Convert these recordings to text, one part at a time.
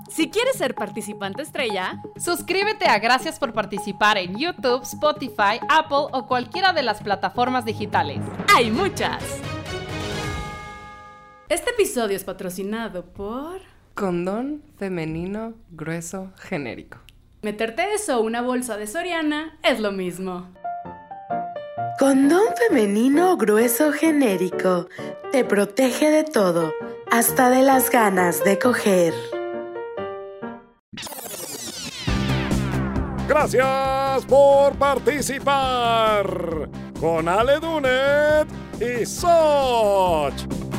Si quieres ser participante estrella, suscríbete a Gracias por Participar en YouTube, Spotify, Apple o cualquiera de las plataformas digitales. ¡Hay muchas! Este episodio es patrocinado por... Condón femenino grueso genérico. Meterte eso o una bolsa de Soriana es lo mismo. Condón femenino grueso genérico. Te protege de todo, hasta de las ganas de coger. Gracias por participar con Ale Dunet y Soch.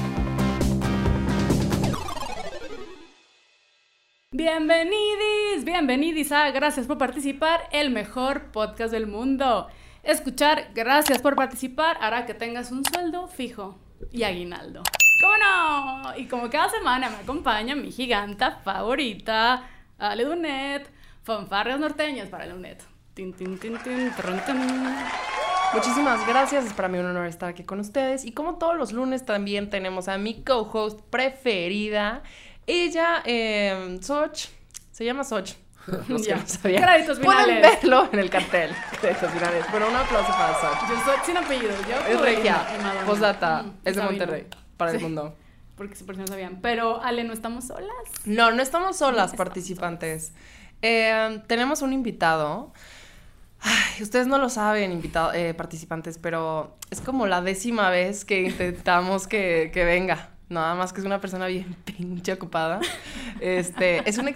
Bienvenidis a Gracias por Participar, el mejor podcast del mundo. Escuchar Gracias por Participar hará que tengas un sueldo fijo y aguinaldo. ¿Cómo no? Y como cada semana me acompaña mi giganta favorita, Ale Dunet. Fanfarrias norteñas para el Dunet. Muchísimas gracias, es para mí un honor estar aquí con ustedes. Y como todos los lunes también tenemos a mi co-host preferida. Ella, Soch, se llama Soch. Los que no sabían. Créditos finales. Pueden verlo en el cartel. Créditos finales. Pero un aplauso para Soch. Yo soy sin apellido. Es regia. Postdata. Es de Monterrey. Para el mundo. Porque por si no sabían. Pero, Ale, ¿no estamos solas? No estamos solas, participantes. Tenemos un invitado. Ay, ustedes no lo saben, participantes, pero es como la 10ª vez que intentamos que venga. Nada más que es una persona bien pinche ocupada. Es un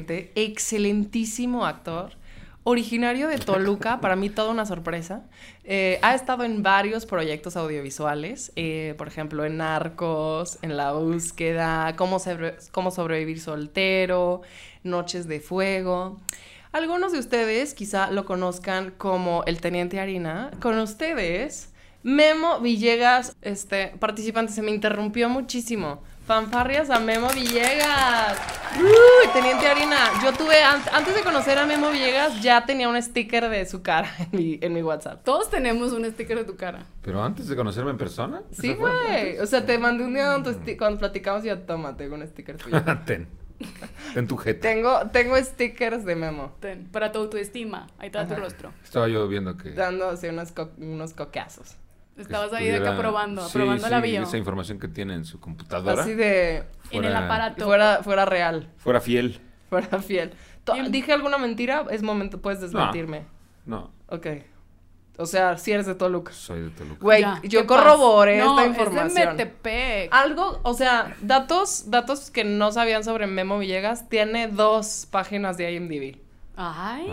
excelentísimo actor. Originario de Toluca, para mí toda una sorpresa. Ha estado en varios proyectos audiovisuales, por ejemplo, en Narcos, en La Búsqueda, Cómo sobrevivir soltero, Noches de Fuego. Algunos de ustedes quizá lo conozcan como el Teniente Harina. Con ustedes, Memo Villegas, participante, se me interrumpió muchísimo. Fanfarrias a Memo Villegas. Teniente Harina. Yo tuve, antes de conocer a Memo Villegas, ya tenía un sticker de su cara en mi WhatsApp. Todos tenemos un sticker de tu cara. ¿Pero antes de conocerme en persona? Sí, güey. O sea, te mandé un día cuando platicamos y ya toma, tengo un sticker tuyo. Ten tu jeta. Tengo stickers de Memo. Para tu autoestima. Ahí está tu rostro. Estaba yo viendo que... Dándose unos coqueazos. Estabas ahí de acá probando la bio. Esa información que tiene en su computadora. Así de... En el aparato. Fuera real. Fuera fiel. Fuera fiel. ¿Dije alguna mentira? Es momento, puedes desmentirme. No. Ok. O sea, si eres de Toluca. Soy de Toluca. Güey, yo corroboré esta información. Es de Metepec. Algo, o sea, datos que no sabían sobre Memo Villegas. Tiene 2 páginas de IMDb. Ay,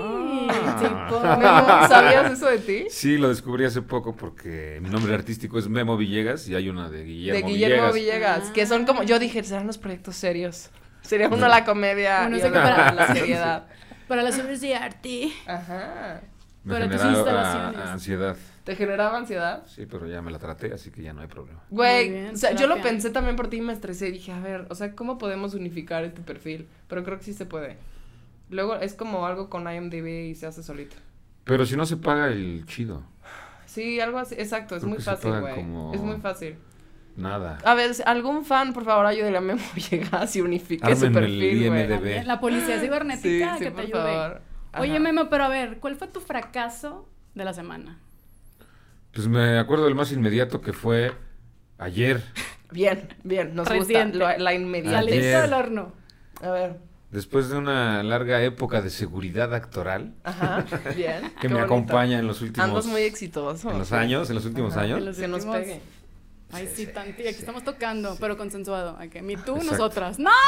tipo, Memo, ¿sabías eso de ti? Sí, lo descubrí hace poco porque mi nombre artístico es Memo Villegas y hay una de Guillermo Villegas. Que son como, yo dije, serán los proyectos serios. Sería uno la comedia y otro para la seriedad. Para las obras de arte. Ajá. Me para tus generaba instalaciones. ansiedad. ¿Te generaba ansiedad? Sí, pero ya me la traté, así que ya no hay problema. Güey, o sea, yo lo pensé también por ti y me estresé. Dije, a ver, o sea, ¿cómo podemos unificar este perfil? Pero creo que sí se puede. Luego es como algo con IMDb y se hace solito. Pero si no se paga el chido. Sí, algo así, exacto, es Creo muy que se fácil, paga güey. como- Es muy fácil. Nada. A ver, algún fan, por favor, ayúdele a Memo Villegas y unifique su Armen el perfil, güey. IMDb. La policía cibernética Sí, que te por ayude. favor. Ajá. Oye, Memo, pero a ver, ¿cuál fue tu fracaso de la semana? Pues me acuerdo del más inmediato que fue ayer. Bien, nos Reciente. gusta la inmediatez. Saliste Ayer. del horno. A ver, Después de una larga época de seguridad actoral ajá, bien. que qué me bonito. acompaña en los últimos Andas muy exitoso. en los últimos Ajá. años. En los Que nos últimos- pegue. Ay, sí, tanti. Aquí estamos tocando, pero consensuado. Okay. Ni tú, Exacto. nosotras. ¡No!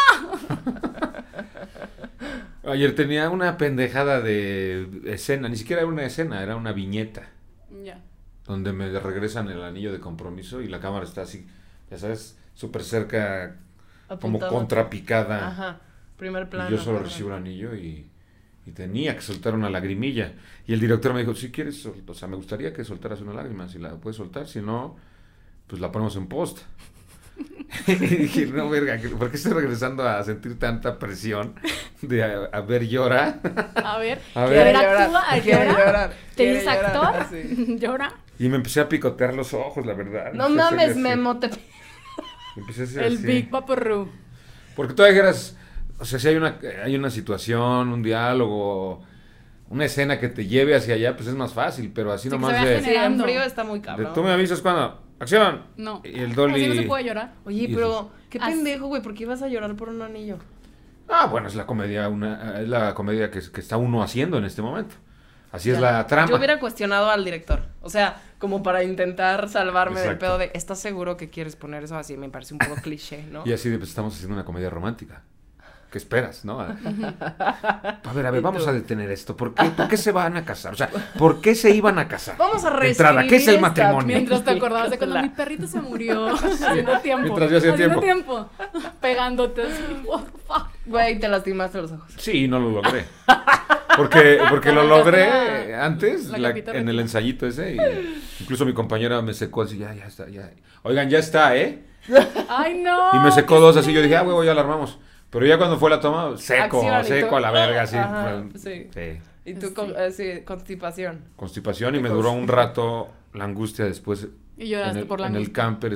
Ayer tenía una pendejada de escena, ni siquiera era una escena, era una viñeta Ya. donde me regresan el anillo de compromiso y la cámara está así, ya sabes, súper cerca, como Apuntado. contrapicada. Ajá, primer Y plano. yo solo ajá. recibo el anillo y tenía que soltar una lagrimilla. Y el director me dijo, si quieres, o sea, me gustaría que soltaras una lágrima, si la puedes soltar, si no, pues la ponemos en post. Y dije, no, verga, ¿por qué estoy regresando a sentir tanta presión de a ver, llora? A ver, A a ver. ver, Quiere actúa, quiere llora. llorar, ¿Te quiere dices llorar, actor? así. Llora. Y me empecé a picotear los ojos, la verdad. No Empecé a hacerle mames, así. Memo, Empecé a hacer El así. Big Vaporru. Porque tú dijeras, O sea, si hay una situación, un diálogo, una escena que te lleve hacia allá, pues es más fácil, pero así Sí, que nomás se vaya de... Sí, en generando. frío está muy de cabrón. tú me avisas cuando... ¡Acción! No. Y el Dolly... Así no se puede llorar. Oye, Y pero qué Así. pendejo, güey, ¿por qué ibas a llorar por un anillo? Ah, bueno, es la comedia, que está uno haciendo en este momento. Así es la trama. Yo hubiera cuestionado al director, o sea, como para intentar salvarme del Exacto. pedo de, ¿estás seguro que quieres poner eso así? Me parece un poco cliché, ¿no? Y así de, pues estamos haciendo una comedia romántica. ¿Qué esperas, no? A ver, ¿Y vamos tú? a detener esto. ¿Por qué se van a casar? O sea, ¿por qué se iban a casar? Vamos a De entrada, ¿qué es el reescribir esta matrimonio? Mientras te acordabas de cuando película. mi perrito se murió. Haciendo tiempo. Mientras yo hacía Haciendo tiempo. Pegándote así, porfa. Güey, te lastimaste los ojos. Sí, no lo logré. Porque lo logré antes, la capita en el retina. ensayito ese. Y incluso mi compañera me secó así, ya está, ya. Oigan, ya está, ¿eh? Ay, no. Y me secó qué dos así. Yo dije, estrés. huevo, ya la armamos. Pero ya cuando fue la toma, seco Acción, ¿y tú? a la verga, así. Ajá, sí. Sí. Y tú, sí, constipación. Constipación y me duró un rato la angustia después. Y lloraste por la En el angustia. camper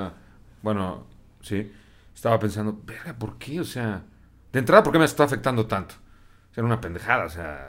estaba pensando, verga, ¿por qué? O sea, de entrada, ¿por qué me está afectando tanto? O sea, era una pendejada, o sea,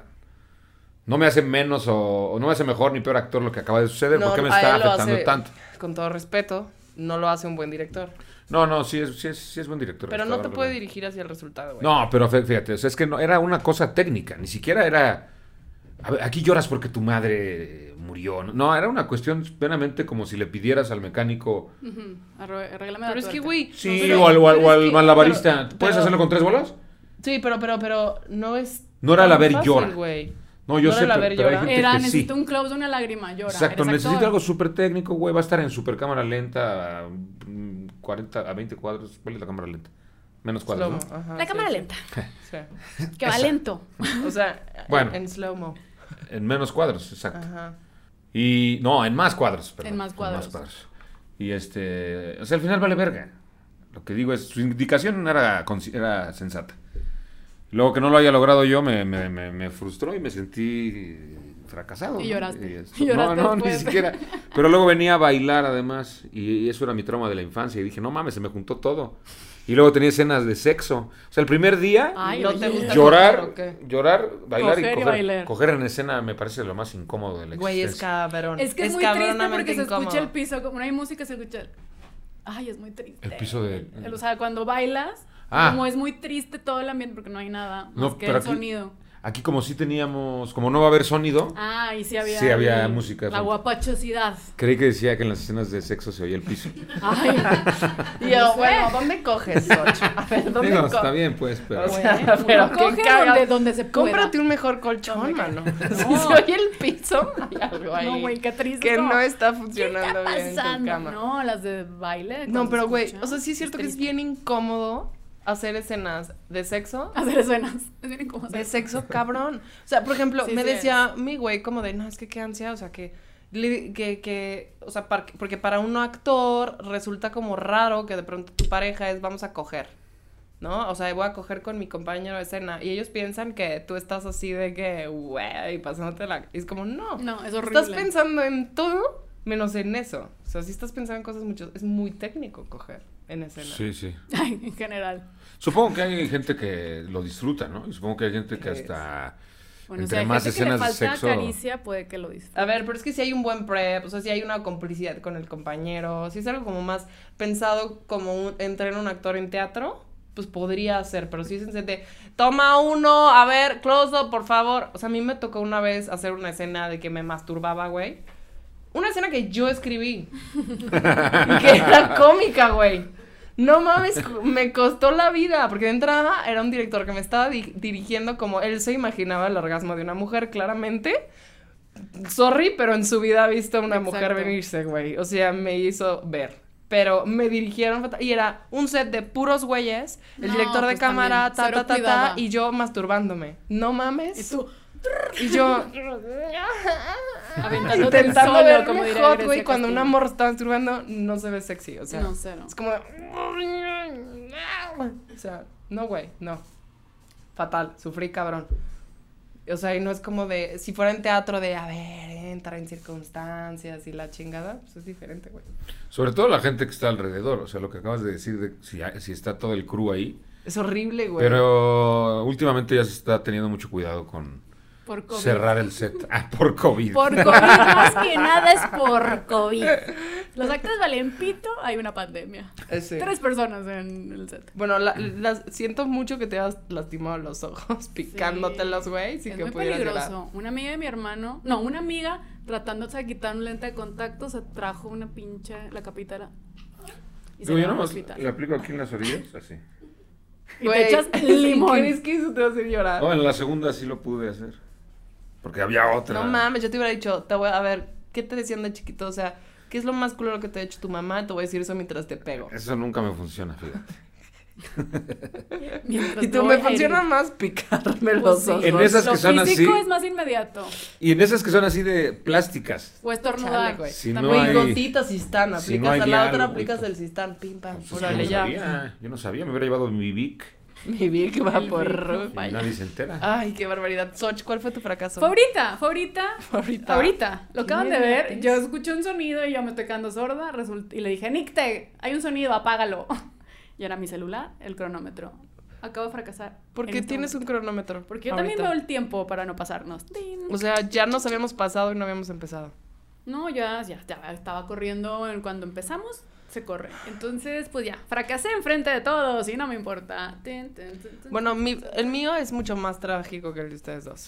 no me hace menos o no me hace mejor ni peor actor lo que acaba de suceder, ¿por qué me a está él lo afectando hace, tanto? Con todo respeto, no lo hace un buen director. No, sí es buen director. Pero no te Restaurador, puede ¿verdad? dirigir hacia el resultado, güey. No, pero fíjate, o sea, es que no, era una cosa técnica, ni siquiera era... A ver, aquí lloras porque tu madre murió. No, era una cuestión plenamente como si le pidieras al mecánico... Ujú. Arréglame la Pero es que, tuerca. güey. Sí, pero- o al pero es que- malabarista. pero- ¿Puedes pero- hacerlo con 3 bolas? Sí, pero no es. No era tan la ver fácil, llora. güey. No, yo ¿No sé, era la ver pero hay llora? gente Era, que sí. necesito un close de una lágrima, llora. Exacto, eres necesito actor. algo súper técnico, güey. Va a estar en super cámara lenta a 40, a 20 cuadros. ¿Cuál es la cámara lenta? Menos cuadros, Slow-mo, ¿no? ajá, La sí, cámara sí. lenta. Sí. Que va lento. O sea, Bueno. en slow-mo. En menos cuadros, exacto. Ajá. Y no, en más cuadros, perdón. En más cuadros. Y o sea, al final vale verga. Lo que digo es, su indicación era sensata. Luego que no lo haya logrado yo me frustró y me sentí fracasado. Y ¿no? lloraste. Y Y lloraste no, ni después. siquiera. Pero luego venía a bailar además y eso era mi trauma de la infancia y dije, no mames, se me juntó todo. Y luego tenía escenas de sexo. O sea, el primer día, Ay, ¿No te oye. gusta llorar, coger o qué? bailar Coger y y coger. bailar. Coger en escena me parece lo más incómodo de la Güey, es existencia. cabrón. Es que es muy triste cabronamente porque se escucha incómodo. el piso, como no hay música, se escucha. Ay, es muy triste. El piso de... O sea, cuando bailas, Ah. como es muy triste todo el ambiente porque no hay nada más No, que pero el aquí- sonido. Aquí como sí teníamos, como no va a haber sonido, Ah, y sí había. Sí había música de La fondo. guapachosidad. creí que decía que en las escenas de sexo se oía el piso. Ay, Y yo, No sé. bueno, ¿dónde coges, Soch? A ver, ¿dónde Digo, coges? está bien pues, pero... O sea, Bueno, pero uno qué coge cagas. donde se pueda. Cómprate un mejor colchón, Donde mano. quiera. Si No. se oye el piso, hay algo ahí No, güey, qué triste. que como, no está ¿qué funcionando está bien en tu pasando? cama. No, las de baile. No, cuando pero se güey, escucha, o sea, sí es cierto que es triste. bien incómodo hacer escenas de sexo. Hacer escenas. Es bien incómodo. De sexo cabrón. O sea, por ejemplo, Sí, me sí decía mi güey como de, no, es que qué ansia, o sea, o sea, porque para un actor resulta como raro que de pronto tu pareja es, vamos a coger, ¿no? O sea, voy a coger con mi compañero de escena y ellos piensan que tú estás así de que, güey, pasándote la... Y es como, no. No, es horrible. Estás pensando en todo menos en eso. O sea, si estás pensando en cosas mucho, es muy técnico coger en escena. Sí, sí. Ay, en general. Supongo que hay gente que lo disfruta, ¿no? Y supongo que hay gente que Sí. hasta... Bueno, Entre si hay más gente que le escenas de falta sexo- caricia, puede que lo disfrute. A ver, pero es que si hay un buen prep, o sea, si hay una complicidad con el compañero, si es algo como más pensado como entrenar un actor en teatro, pues podría ser, pero si es en de, toma uno, a ver, close up, por favor. O sea, a mí me tocó una vez hacer una escena de que me masturbaba, güey. Una escena que yo escribí. Y que era cómica, güey. No mames, me costó la vida, porque de entrada era un director que me estaba dirigiendo como él se imaginaba el orgasmo de una mujer, claramente. Sorry, pero en su vida ha visto a una mujer Exacto. venirse, güey. O sea, me hizo ver. Pero me dirigieron fatal. Y era un set de puros güeyes, el No, director de pues cámara, también, cero ta, cuidado. y yo masturbándome. No mames. Y tú, Y yo aventándote el intentando solo, verme como diría hot, Grecia güey, cuando una Castillo. morra está masturbando, no se ve sexy, o sea. No, cero. Es como de... O sea, no, güey, no. Fatal, sufrí cabrón. O sea, y no es como de... Si fuera en teatro de, a ver, entra en circunstancias y la chingada, pues es diferente, güey. Sobre todo la gente que está alrededor. O sea, lo que acabas de decir, de si está todo el crew ahí. Es horrible, güey. Pero últimamente ya se está teniendo mucho cuidado con Por COVID. cerrar el set. Por COVID. Por COVID, más que nada es por COVID. Los actores valen pito, hay una pandemia. Sí. 3 personas en el set. Bueno, siento mucho que te has lastimado los ojos picándotelos, güey. Sí es que muy pudieras peligroso. llorar. Una amiga de mi hermano, no, una amiga tratándose de quitar un lente de contacto se trajo una pinche, la capitara. Y se Digo, yo fue al nomás hospital. le aplico aquí en las orillas, así. Y te echas limón. ¿Crees que eso te va a hacer llorar? No, en la segunda sí lo pude hacer. Porque había otra. No mames, yo te hubiera dicho, a ver, ¿qué te decían de chiquito? O sea, ¿qué es lo más culero que te ha hecho tu mamá? Te voy a decir eso mientras te pego. Eso nunca me funciona, fíjate. Mientras Y te tú voy me a herir. funciona más picarme Pues los sí. ojos. En esas Lo que son físico así. es más inmediato. Y en esas que son así de plásticas. O Chale, estornudar. güey. Si no También. hay- Güey, gotitas Sistan, Si aplicas no hay a la otra, diálogo, aplicas pues. el Sistan, pim pam, Pues, órale yo ya. no sabía, yo no sabía, me hubiera llevado mi Vic Mi Vic va El por... Vic. y nadie se entera. Ay, qué barbaridad. Soch, ¿cuál fue tu fracaso? Favorita. Ahorita. Lo ¿Qué acaban me de ver. dices? Yo escuché un sonido y yo me estoy quedando sorda. Y le dije, Nicte, hay un sonido, apágalo. Y era mi celular, el cronómetro. Acabo de fracasar. ¿Por en qué este tienes momento. un cronómetro? Porque yo también ahorita? veo el tiempo para no pasarnos. ¡Tin! O sea, ya nos habíamos pasado y no habíamos empezado. No, ya estaba corriendo cuando empezamos, se corre. Entonces, pues ya, fracasé enfrente de todos y no me importa. Tin, tin, tin, tin, Bueno, tin. el mío es mucho más trágico que el de ustedes dos.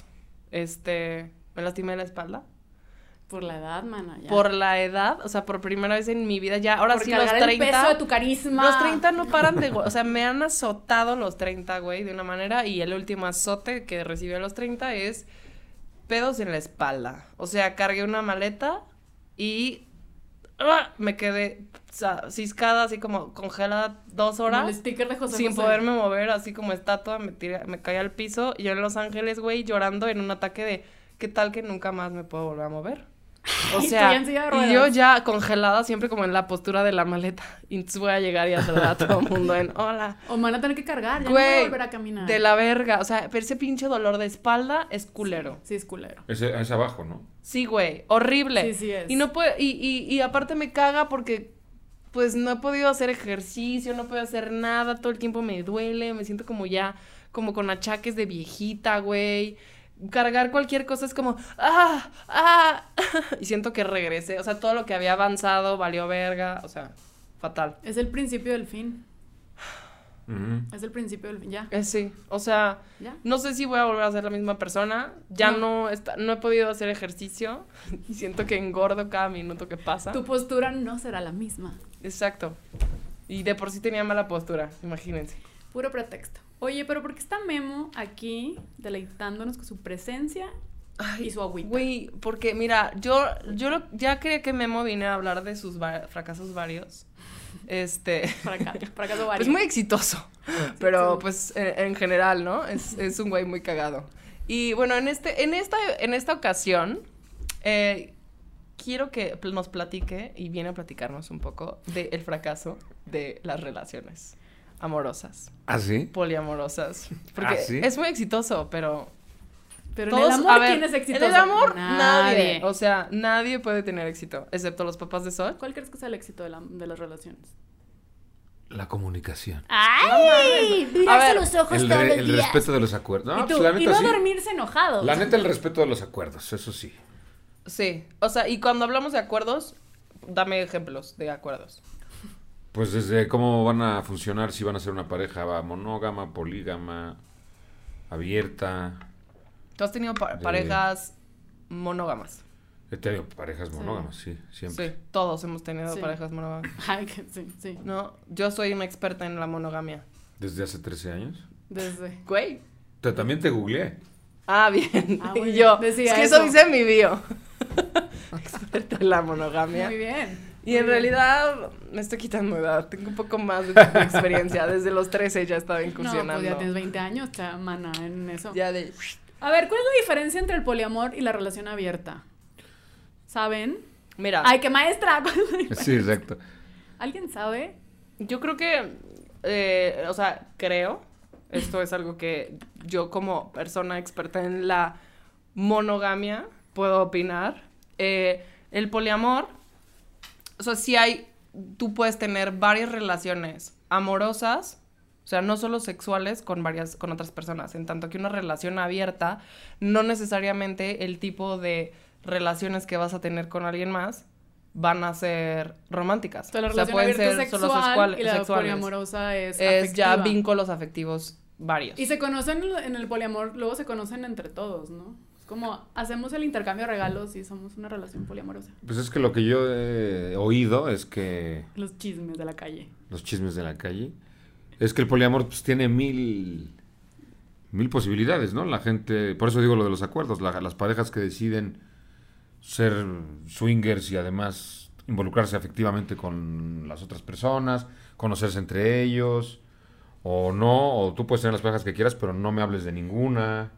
Me lastimé la espalda. Por la edad, mana, ya. Por la edad, o sea, por primera vez en mi vida ya. Ahora Por sí, los cargar 30. el peso de tu carisma. Los 30 no paran de... O sea, me han azotado los 30, güey, de una manera. Y el último azote que recibí a los 30 es pedos en la espalda. O sea, cargué una maleta y... me quedé ciscada, así como congelada 2 Como horas. el sticker de José Sin José. poderme mover, así como estatua, me caí al piso. Y yo en Los Ángeles, güey, llorando en un ataque de... ¿Qué tal que nunca más me puedo volver a mover? O Ay, sea, estoy en silla de y ruedas. yo ya congelada, siempre como en la postura de la maleta. Y entonces voy a llegar y a saludar a todo el mundo en hola. O me van a tener que cargar, ya no voy a Güey, volver a caminar. de la verga. O sea, pero ese pinche dolor de espalda es culero. Sí, es culero. Es abajo, ¿no? Sí, güey, horrible. Sí, sí es. Y no puedo, y aparte me caga porque pues no he podido hacer ejercicio, no puedo hacer nada, todo el tiempo me duele, me siento como ya, como con achaques de viejita, güey. Cargar cualquier cosa es como, y siento que regresé, o sea, todo lo que había avanzado valió verga, o sea, fatal. Es el principio del fin. Ujú. Es el principio del fin. Ya. Sí, o sea, Ya. no sé si voy a volver a ser la misma persona, ya no he podido hacer ejercicio y siento que engordo cada minuto que pasa. Tu postura no será la misma. Exacto. Y de por sí tenía mala postura, imagínense. Puro pretexto. Oye, pero ¿por qué está Memo aquí deleitándonos con su presencia y su agüita? Güey, porque mira, ya creía que Memo viniera a hablar de sus fracasos varios. Fracaso varios. Pues muy exitoso, pero pues en general, ¿no? Es un güey muy cagado. Y bueno, en esta ocasión, quiero que nos platique y viene a platicarnos un poco del fracaso de las relaciones amorosas, ¿Ah, sí? poliamorosas. Porque ¿Ah, sí? es muy exitoso, pero Pero todos, en el amor, a ver, ¿quién es exitoso? En el amor, nadie. O sea, nadie puede tener éxito, excepto los papás de Sol. ¿Cuál crees que es el éxito de las relaciones? La comunicación. ¡Ay! A ver, los ojos El respeto de los acuerdos. No, Y, pues tú, la y neta no sí. dormirse enojados. La neta, el respeto de los acuerdos, eso sí. Sí, o sea, y cuando hablamos de acuerdos, dame ejemplos de acuerdos. Pues desde cómo van a funcionar, si van a ser una pareja monógama, polígama, abierta. Tú has tenido parejas monógamas. He tenido parejas monógamas, sí, siempre. Sí, todos hemos tenido Sí. parejas monógamas. Ay, que sí, sí. No, yo soy una experta en la monogamia. Desde hace 13 años. Desde. Güey. También te googleé. Ah, bien. Ah, muy y bien. yo, Decía es que eso eso. dice en mi bio. Experta en la monogamia. Muy bien. Y en realidad me estoy quitando edad. Tengo un poco más de experiencia. Desde los 13 ya estaba No, incursionando. pues ya tienes 20 años, mana, en eso. Ya de... A ver, ¿cuál es la diferencia entre el poliamor y la relación abierta? ¿Saben? Mira, ¡Ay, qué maestra! ¿Cuál es la diferencia? Sí, exacto. ¿Alguien sabe? yo creo que, o sea, creo, esto es algo que yo como persona experta en la monogamia puedo opinar. El poliamor, o sea, tú puedes tener varias relaciones amorosas O sea, no solo sexuales con otras personas. En tanto que una relación abierta, no necesariamente el tipo de relaciones que vas a tener con alguien más van a ser románticas. O sea, la O sea, relación pueden abierta ser es solo sexual y la sexuales. poliamorosa es Ya afectiva. vínculos afectivos varios. Y se conocen en el poliamor, luego se conocen entre todos, ¿no? Es como hacemos el intercambio de regalos y somos una relación poliamorosa. Pues es que lo que yo he oído es que Los chismes de la calle. los chismes de la calle, es que el poliamor pues, tiene mil posibilidades, ¿no? La gente, por eso digo lo de los acuerdos, las parejas que deciden ser swingers y además involucrarse afectivamente con las otras personas, conocerse entre ellos, o no, o tú puedes tener las parejas que quieras, pero no me hables de ninguna.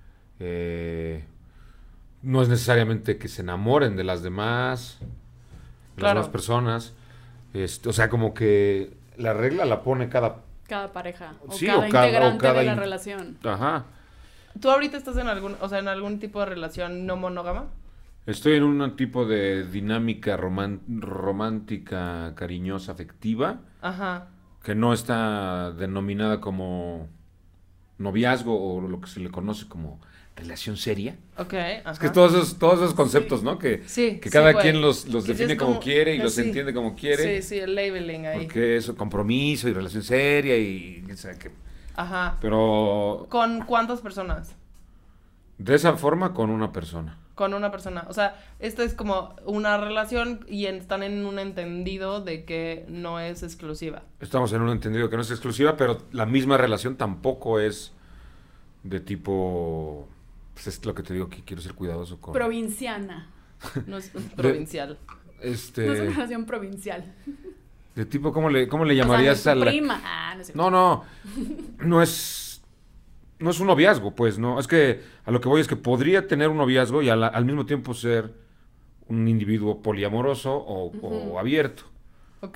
No es necesariamente que se enamoren de las demás, Claro. las demás personas. O sea, como que la regla la pone cada... Cada pareja o Sí, cada o cada- integrante o cada de la in- relación. Ajá. ¿Tú ahorita estás en algún tipo de relación no monógama? Estoy en un tipo de dinámica romántica, cariñosa, afectiva, Ajá. que no está denominada como noviazgo o lo que se le conoce como relación seria. Ok, ajá. Es que todos esos conceptos, ¿no? Que Sí, que sí, cada güey. quien los Que sí define es como como- quiere y los sí. entiende como quiere. Sí, el labeling ahí. Porque eso, compromiso y relación seria y o sea, que... Ajá. Pero ¿Con cuántas personas? de esa forma con una persona. Con una persona. O sea, esta es como una relación y están en un entendido de que no es exclusiva. Estamos en un entendido que no es exclusiva, pero la misma relación tampoco es de tipo... Pues es lo que te digo, que quiero ser cuidadoso con... Provinciana. No es provincial. No es una Este... relación provincial. De tipo, ¿cómo le O sea, llamarías no a es tu la... prima. Ah, no es cierto. No, no es un noviazgo, pues, ¿no? Es que a lo que voy es que podría tener un noviazgo y al mismo tiempo ser un individuo poliamoroso o abierto. Ok.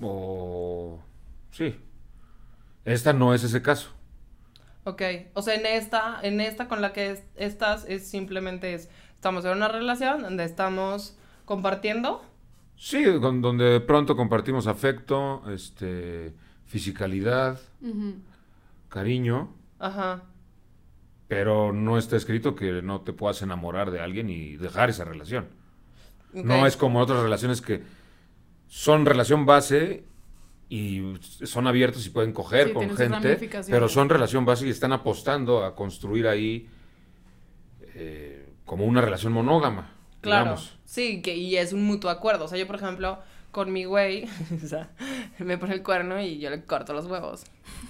Sí. Esta no es ese caso. Ok. O sea, en esta con la que estás es simplemente estamos en una relación donde estamos compartiendo. Sí, donde de pronto compartimos afecto, fisicalidad, Ujú. cariño, Ajá. pero no está escrito que no te puedas enamorar de alguien y dejar esa relación. Ok. No es como otras relaciones que son relación base y son abiertos y pueden coger Sí, con tienen sus gente, ramificaciones. pero son relación base y están apostando a construir ahí como una relación monógama. Claro, Digamos. sí, y es un mutuo acuerdo. O sea, yo, por ejemplo, con mi güey, o sea, me pone el cuerno y yo le corto los huevos.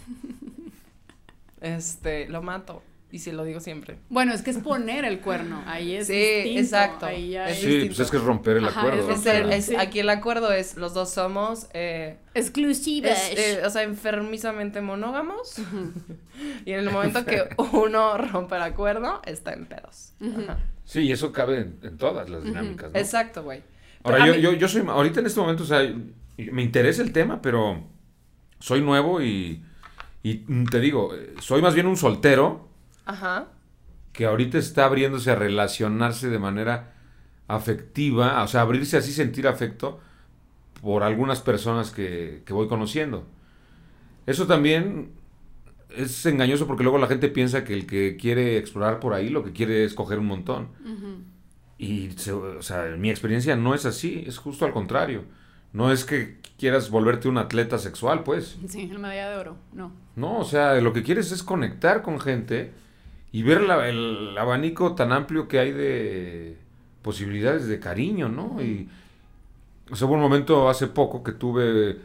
Lo mato. Y sí, lo digo siempre. Bueno, es que es poner el cuerno. Ahí es Sí, distinto. exacto. Ahí ya Es es Sí, distinto. pues es que es romper el Ajá, acuerdo. es ¿no? romper- O sea, sí. Aquí el acuerdo es, los dos somos, exclusivas. o sea, enfermizamente monógamos. Y en el momento que uno rompe el acuerdo, está en pedos. Ajá. sí, y eso cabe en todas las dinámicas, ¿no? Exacto, güey. Ahora, Pero a mí- yo soy, ahorita en este momento, o sea, me interesa el tema, pero soy nuevo y te digo, soy más bien un soltero Ajá. que ahorita está abriéndose a relacionarse de manera afectiva, o sea, abrirse así, sentir afecto por algunas personas que voy conociendo. Eso también es engañoso porque luego la gente piensa que el que quiere explorar por ahí lo que quiere es coger un montón. Y, o sea, en mi experiencia no es así, es justo al contrario. No es que quieras volverte un atleta sexual, pues. Sí, el medalla de oro. No. No, o sea, lo que quieres es conectar con gente y ver el abanico tan amplio que hay de posibilidades de cariño, ¿no? Y, o sea, hubo un momento hace poco que tuve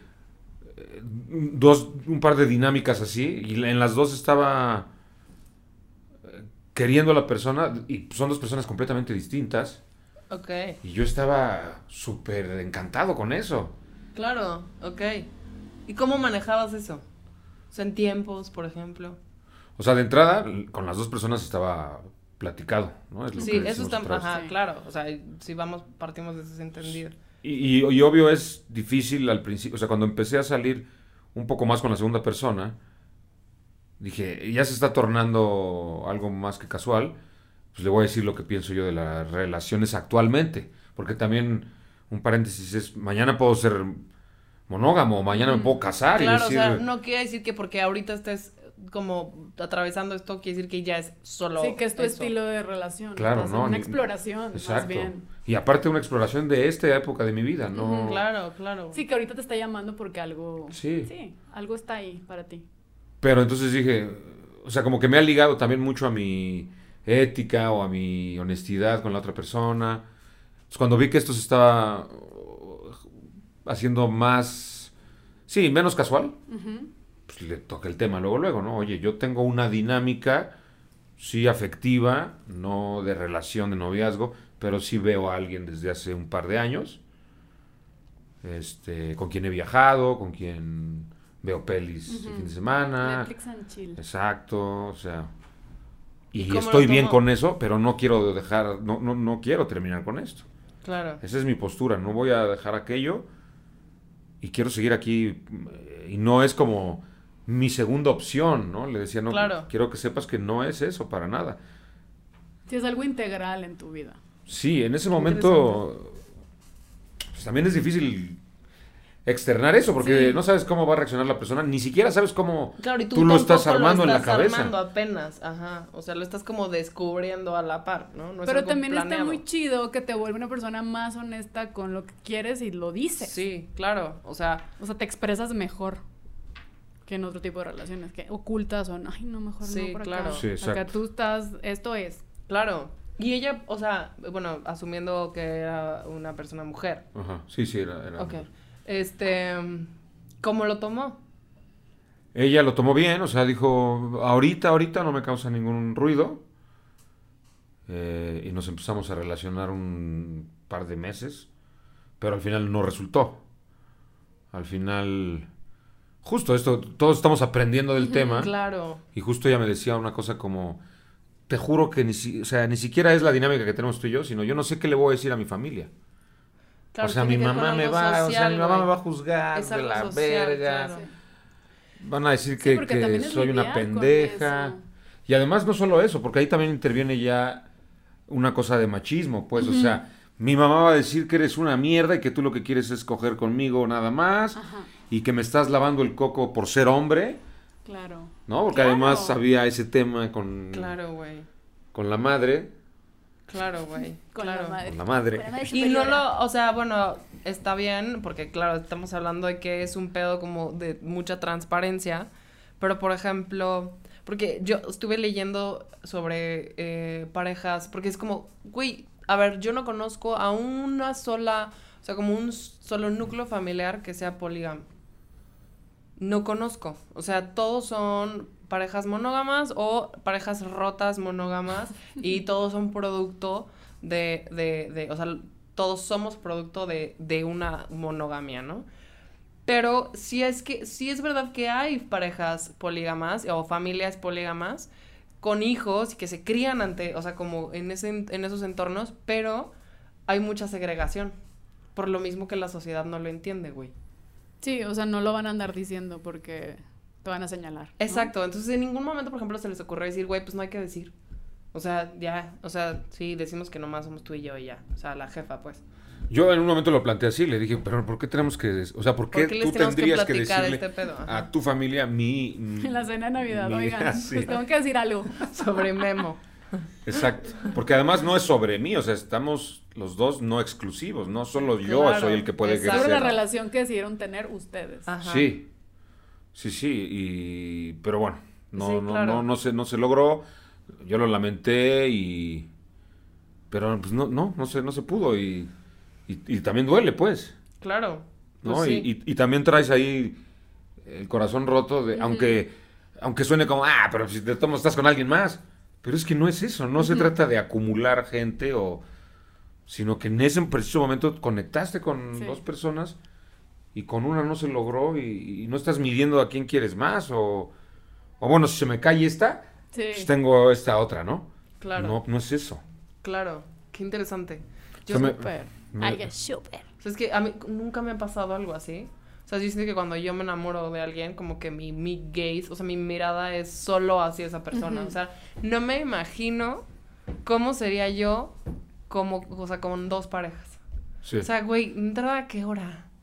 un par de dinámicas así y en las dos estaba queriendo a la persona y son dos personas completamente distintas Ok. y yo estaba súper encantado con eso. Claro, ok. ¿Y cómo manejabas eso? O sea, en tiempos, por ejemplo. O sea, de entrada, con las dos personas estaba platicado, ¿no? Es lo Sí, que eso decimos está, otra vez. ajá, Sí. claro. O sea, si partimos de ese entendido. Y obvio es difícil al principio, o sea, cuando empecé a salir un poco más con la segunda persona, dije, ya se está tornando algo más que casual, pues le voy a decir lo que pienso yo de las relaciones actualmente, porque también, un paréntesis, es, mañana puedo ser monógamo, mañana me puedo casar y Claro, decir... o sea, no quiere decir que porque ahorita estés como atravesando esto, quiere decir que ya es solo Sí, que es tu eso. estilo de relación. Claro, Estás ¿no? en una exploración, más Exacto. bien. Y aparte una exploración de esta época de mi vida, ¿no? Claro, claro. Sí, que ahorita te está llamando porque algo... Sí. algo está ahí para ti. Pero entonces dije, o sea, como que me ha ligado también mucho a mi ética o a mi honestidad con la otra persona. Entonces, cuando vi que esto se estaba haciendo más, sí, menos casual, pues le toqué el tema luego, ¿no? Oye, yo tengo una dinámica, sí afectiva, no de relación, de noviazgo, pero sí veo a alguien desde hace un par de años, con quien he viajado, con quien veo pelis el fin de semana. Netflix and chill. Exacto, o sea, ¿Y y cómo estoy lo bien tomó? con eso, pero no quiero dejar, no quiero terminar con esto. Claro. Esa es mi postura, no voy a dejar aquello y quiero seguir aquí y no es como mi segunda opción, ¿no? Le decía, no, Claro. quiero que sepas que no es eso para nada. Sí, es algo integral en tu vida. Sí, en ese momento pues, también es difícil externar eso porque Sí. no sabes cómo va a reaccionar la persona, ni siquiera sabes cómo Claro, y tú lo estás tampoco armando en la estás cabeza. armando apenas, ajá. O sea, lo estás como descubriendo a la par, ¿no? No es Pero algo también está planeado. muy chido que te vuelve una persona más honesta con lo que quieres y lo dices. Sí, claro. O sea, te expresas mejor que en otro tipo de relaciones, que ocultas o no, ay, no, mejor Sí, no por claro. acá. Sí, exacto. Acá tú estás, esto es. claro. Y ella, o sea, bueno, asumiendo que era una persona mujer. Ajá, sí, era. Ok. ¿Cómo lo tomó? Ella lo tomó bien, o sea, dijo, ahorita no me causa ningún ruido. Y nos empezamos a relacionar un par de meses, pero al final no resultó. Al final, justo esto, todos estamos aprendiendo del tema. Claro. Y justo ella me decía una cosa como, te juro que ni siquiera es la dinámica que tenemos tú y yo, sino yo no sé qué le voy a decir a mi familia. Claro, o sea, mi tiene que ver mamá con me algo va, social, mi mamá güey. me va a juzgar Es de algo la social, verga. claro. Van a decir Sí, porque también que es soy una lidiar con pendeja. eso. Y además no solo eso, porque ahí también interviene ya una cosa de machismo, pues, o sea, mi mamá va a decir que eres una mierda y que tú lo que quieres es coger conmigo nada más Ajá, y que me estás lavando el coco por ser hombre, claro. ¿no? Porque Claro. además había ese tema con Güey. la madre, Claro, güey. Con claro. la madre. con la madre. Con la madre Y no superiora. o sea, bueno, está bien, porque claro, estamos hablando de que es un pedo como de mucha transparencia, pero por ejemplo, porque yo estuve leyendo sobre parejas, porque es como, güey, a ver, yo no conozco a una sola, o sea, como un solo núcleo familiar que sea polígamo. No conozco, o sea, todos son parejas monógamas o parejas rotas monógamas y todos son producto o sea, todos somos producto de una monogamia, ¿no? Pero sí es verdad que hay parejas polígamas o familias polígamas con hijos que se crían o sea, como en esos entornos, pero hay mucha segregación, por lo mismo que la sociedad no lo entiende, güey. Sí, o sea, no lo van a andar diciendo porque te van a señalar, ¿no? Exacto, entonces en ningún momento, por ejemplo, se les ocurre decir, güey, pues no hay que decir. O sea, ya, o sea, sí, decimos que nomás somos tú y yo y ya. O sea, la jefa, pues. Yo en un momento lo planteé así, le dije, pero ¿por qué tenemos que, o sea, por qué ¿Por qué les tú tenemos que tendrías que platicar decirle este pedo? Ajá. a tu familia En la cena de Navidad, mi- oigan, sí. pues tengo que decir algo. Sobre Memo. Exacto, porque además no es sobre mí, o sea, estamos los dos no exclusivos, no solo yo Claro, soy el que puede exacto. Sobre crecer. la relación que decidieron tener ustedes. Ajá. Sí, pero bueno, Sí, claro. no se logró, yo lo lamenté pero pues no se pudo y también duele, pues, Claro. ¿no? Pues sí. Y también traes ahí el corazón roto, aunque suene como, pero si te tomas, estás con alguien más, pero es que no es eso, no se trata de acumular gente sino que en ese preciso momento conectaste con Sí. dos personas y con una no se logró y no estás midiendo a quién quieres más o bueno, si se me cae esta, Sí. pues tengo esta otra, ¿no? Claro. No es eso. Claro. Qué interesante. O sea, Súper. Súper. O sea, es que a mí nunca me ha pasado algo así. O sea, yo siento que cuando yo me enamoro de alguien, como que mi gaze, o sea, mi mirada es solo hacia esa persona. O sea, no me imagino cómo sería yo o sea, con dos parejas. Sí. O sea, güey, ¿entrada a qué hora?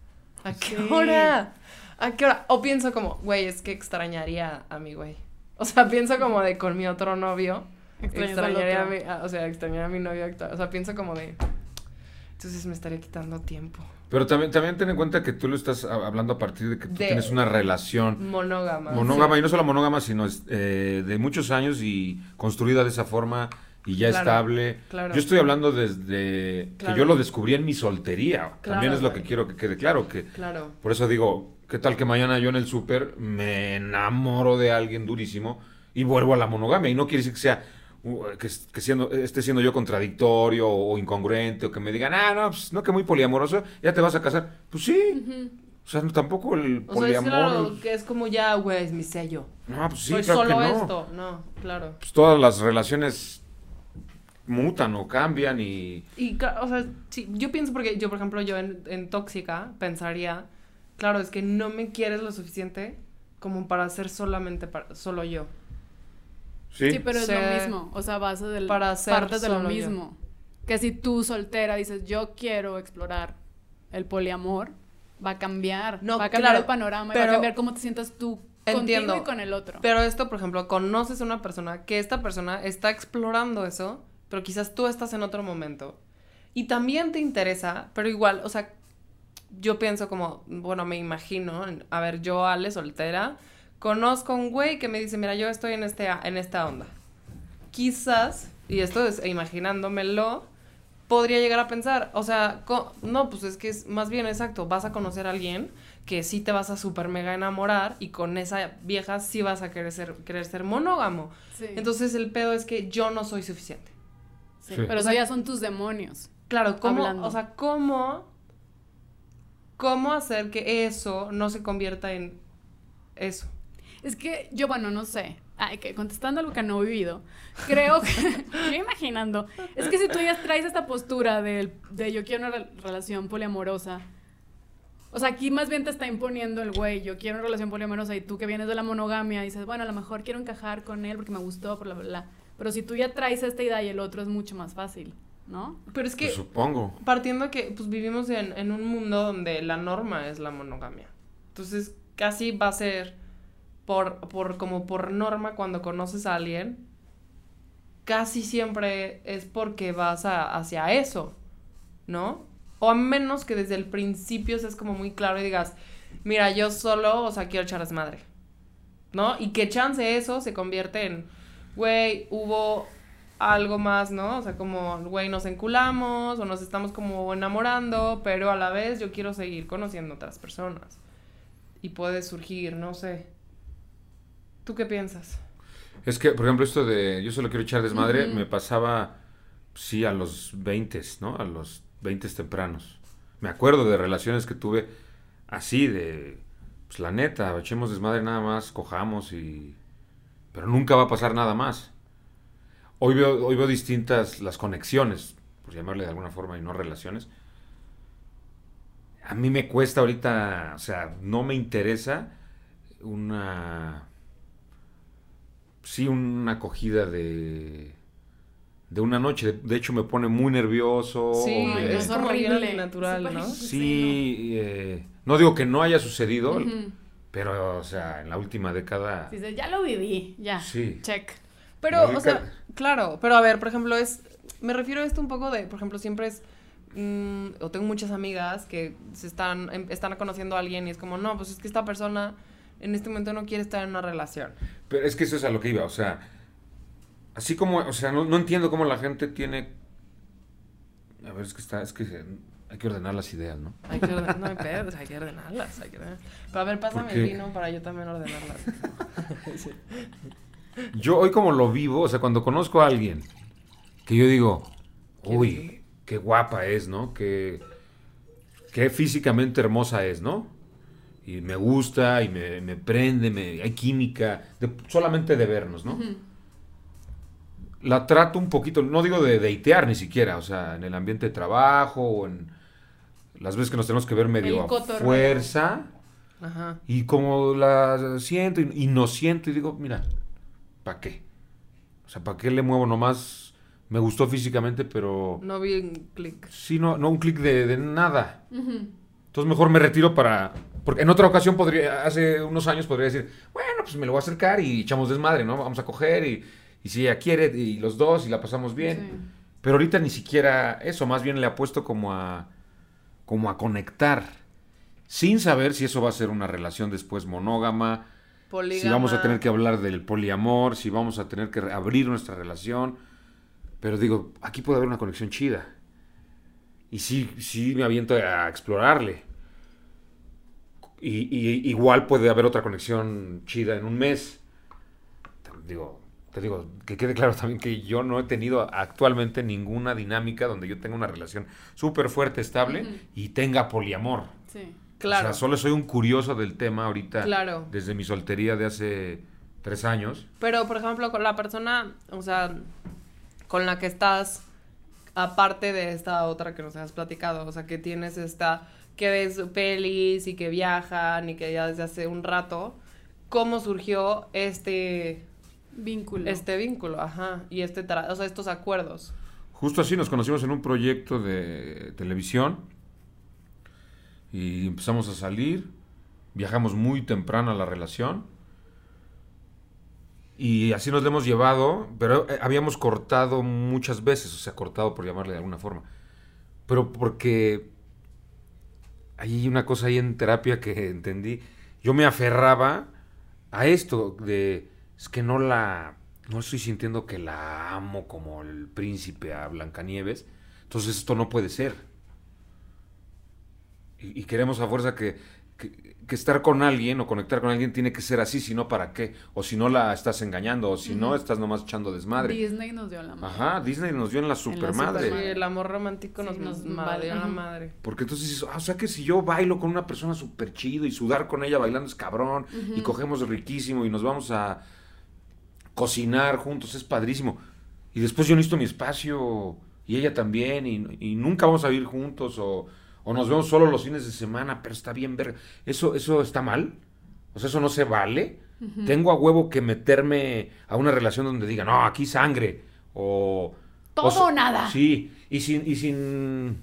¿A qué Sí. hora? ¿A qué hora? O pienso como, güey, es que extrañaría a mi güey. O sea, pienso como de con mi otro novio. Extrañas al Extrañaría a otro. o sea, extrañaría a mi novio actual. O sea, pienso como de, entonces me estaría quitando tiempo. Pero también ten en cuenta que tú lo estás hablando a partir de que tú De- tienes una relación Monógama. monógama, y no solo monógama, sino de muchos años y construida de esa forma y ya Claro, estable. claro. Yo estoy hablando desde Claro. que yo lo descubrí en mi soltería. Claro, También es lo güey. que quiero que quede claro, que Claro. por eso digo, ¿qué tal que mañana yo en el súper me enamoro de alguien durísimo y vuelvo a la monogamia? Y no quiere decir que sea esté siendo yo contradictorio o incongruente, o que me digan, no, pues no, que muy poliamoroso, ya te vas a casar. Pues sí. O sea, tampoco el O sea, es poliamor. claro que es como ya, güey, es mi sello. No, pues sí, Soy claro que solo no. esto. No, claro. Pues todas las relaciones mutan o cambian y... Y, o sea, sí, yo pienso porque yo, por ejemplo, yo en tóxica pensaría, claro, es que no me quieres lo suficiente como para ser solamente solo yo. Sí, Sí, pero es Ser- lo mismo. O sea, base del para ser partes de lo solo yo. mismo. Que si tú soltera dices, yo quiero explorar el poliamor, va a cambiar. No, va a cambiar claro, el panorama y va pero- a cambiar cómo te sientas tú Entiendo. contigo y con el otro. Pero esto, por ejemplo, conoces a una persona que esta persona está explorando eso, pero quizás tú estás en otro momento. Y también te interesa, pero igual, o sea, yo pienso como, bueno, me imagino, a ver, yo, Ale, soltera, conozco a un güey que me dice, mira, yo estoy en esta onda. Quizás, y esto es imaginándomelo, podría llegar a pensar, o sea, no, pues es que es más bien exacto, vas a conocer a alguien que sí te vas a super mega enamorar y con esa vieja sí vas a querer ser monógamo. Sí. Entonces el pedo es que yo no soy suficiente. Sí, Sí. pero O sea, eso ya son tus demonios. Claro, Hablando. o sea, ¿cómo hacer que eso no se convierta en eso? Es que yo, bueno, no sé. Ay, que contestando algo que no he vivido, creo que, yo imaginando, es que si tú ya traes esta postura de yo quiero una relación poliamorosa, o sea, aquí más bien te está imponiendo el güey, yo quiero una relación poliamorosa, y tú que vienes de la monogamia dices, bueno, a lo mejor quiero encajar con él porque me gustó, bla, bla, bla. Pero si tú ya traes esta idea y el otro es mucho más fácil, ¿no? Pero es que, pues supongo. partiendo que pues vivimos en un mundo donde la norma es la monogamia. Entonces, casi va a ser como por norma cuando conoces a alguien, casi siempre es porque vas hacia eso, ¿no? O a menos que desde el principio seas como muy claro y digas, mira, yo solo, o sea, quiero echar desmadre, ¿no? Y que chance eso se convierte en, güey, hubo algo más, ¿no? O sea, como, güey, nos enculamos o nos estamos como enamorando, pero a la vez yo quiero seguir conociendo otras personas. Y puede surgir, no sé. ¿Tú qué piensas? Es que, por ejemplo, esto de yo solo quiero echar desmadre, me pasaba, sí, a los 20, ¿no? A los 20 tempranos. Me acuerdo de relaciones que tuve así, de, pues la neta, echemos desmadre nada más, cojamos pero nunca va a pasar nada más. Hoy veo distintas las conexiones, por llamarle de alguna forma, y no relaciones. A mí me cuesta ahorita, o sea, no me interesa una acogida de una noche. De hecho, me pone muy nervioso. Sí, Ay, es es como horrible. bien natural, Súper ¿no? Sí, no digo que no haya sucedido, Ujú. pero, o sea, en la última década... Dices, ya lo viví, ya, Sí. check. Pero, Muy o sea, claro, pero a ver, por ejemplo, me refiero a esto un poco de, por ejemplo, siempre es, o tengo muchas amigas que están conociendo a alguien y es como, no, pues es que esta persona en este momento no quiere estar en una relación. Pero es que eso es a lo que iba, o sea, así como, o sea, no entiendo cómo la gente tiene... A ver, es que hay que ordenar las ideas, ¿no? Hay que ordenar, no hay pedos, hay que ordenarlas, Pero a ver, pásame ¿Por qué? el vino para yo también ordenarlas. Sí. Yo hoy como lo vivo, o sea, cuando conozco a alguien que yo digo, uy, qué guapa es, ¿no? Qué físicamente hermosa es, ¿no? Y me gusta y me prende, hay química, solamente de vernos, ¿no? Ujú. La trato un poquito, no digo de datear ni siquiera, o sea, en el ambiente de trabajo o en las veces que nos tenemos que ver medio El a cotorreo. fuerza, Ajá. y como la siento y no siento y digo, mira, ¿para qué? O sea, ¿para qué le muevo? Nomás me gustó físicamente, pero No vi un clic. sí, no un clic de nada. Ujú. Entonces mejor me retiro porque en otra ocasión hace unos años podría decir, bueno, pues me lo voy a acercar y echamos desmadre, ¿no? Vamos a coger y si ella quiere, y los dos, y la pasamos bien. Sí. Pero ahorita ni siquiera eso, más bien le apuesto como a conectar, sin saber si eso va a ser una relación después monógama, Polígama. si vamos a tener que hablar del poliamor, si vamos a tener que abrir nuestra relación. Pero digo, aquí puede haber una conexión chida. Y sí me aviento a explorarle. Y igual puede haber otra conexión chida en un mes. Te digo, que quede claro también que yo no he tenido actualmente ninguna dinámica donde yo tenga una relación súper fuerte, estable y tenga poliamor. Sí. Claro. O sea, solo soy un curioso del tema ahorita. Claro. Desde mi soltería de hace 3 años. Pero, por ejemplo, con la persona, o sea, con la que estás, aparte de esta otra que nos has platicado, o sea, que tienes esta, que ves pelis y que viajan y que ya desde hace un rato, ¿cómo surgió este Vínculo. vínculo? Ajá, y o sea, estos acuerdos. Justo así nos conocimos en un proyecto de televisión y empezamos a salir, viajamos muy temprano a la relación y así nos la hemos llevado, pero habíamos cortado muchas veces, o sea, cortado por llamarle de alguna forma, pero porque hay una cosa ahí en terapia que entendí, yo me aferraba a esto de, es que no estoy sintiendo que la amo como el príncipe a Blancanieves, entonces esto no puede ser. Y queremos a fuerza que estar con alguien o conectar con alguien tiene que ser así, si no, ¿para qué? O si no la estás engañando, o si no, estás nomás echando desmadre. Disney nos dio la madre. Ajá, Disney nos dio en la supermadre. Sí, el amor romántico Sí, nos nos madreó la ajá. madre. Porque entonces dices, o sea que si yo bailo con una persona súper chido y sudar con ella bailando es cabrón, y cogemos riquísimo y nos vamos a cocinar juntos, es padrísimo. Y después yo necesito mi espacio y ella también, y nunca vamos a vivir juntos o nos vemos solo los fines de semana, pero está bien ver. ¿Eso está mal? O sea, ¿eso no se vale? Tengo a huevo que meterme a una relación donde diga, no, aquí sangre, o... Todo o nada. Sí, y sin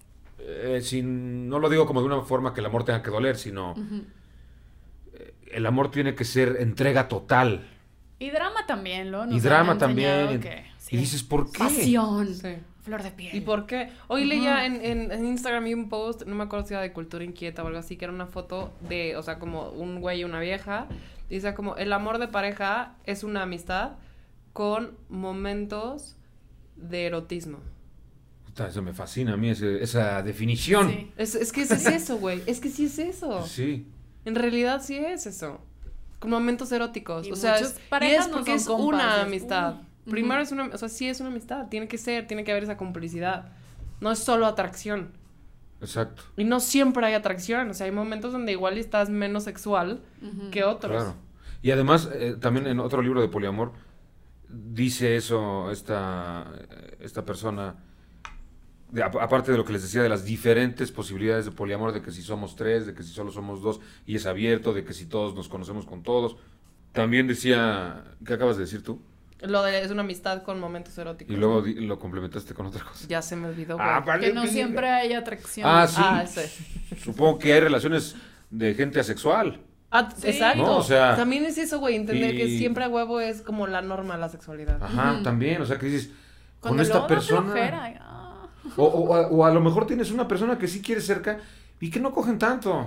no lo digo como de una forma que el amor tenga que doler, sino el amor tiene que ser entrega total. Y drama también, ¿no? Y drama también. Sí. Y dices, ¿por qué? Pasión. Sí. Flor de piel. ¿Y por qué? Hoy leía en Instagram y un post, no me acuerdo si era de Cultura Inquieta o algo así, que era una foto de, o sea, como un güey y una vieja. Dice como, el amor de pareja es una amistad con momentos de erotismo. Puta, eso me fascina a mí, esa definición. Sí. Es que es eso, güey. Es que sí es eso. Sí. En realidad sí es eso. Con momentos eróticos. Y o sea, muchas parejas y es no porque son es compas, una es- amistad. Primero es una, o sea, sí es una amistad. Tiene que haber esa complicidad. No es solo atracción. Exacto. Y no siempre hay atracción. O sea, hay momentos donde igual estás menos sexual que otros. Claro. Y además, también en otro libro de poliamor, dice eso esta persona, aparte de lo que les decía de las diferentes posibilidades de poliamor, de que si somos 3, de que si solo somos 2 y es abierto, de que si todos nos conocemos con todos. También decía, ¿qué acabas de decir tú? Es una amistad con momentos eróticos. Y luego lo complementaste con otra cosa. Ya se me olvidó, güey. Vale, Que no siempre hay atracción. Ah, sí. Ese. Supongo que hay relaciones de gente asexual. Sí. Exacto. No, o sea, también es eso, güey, entender que y- siempre a huevo es como la norma la sexualidad. Ajá, también. O sea, que dices, Cuando con esta luego da persona... flojera, ah. O a lo mejor tienes una persona que sí quieres cerca y que no cogen tanto.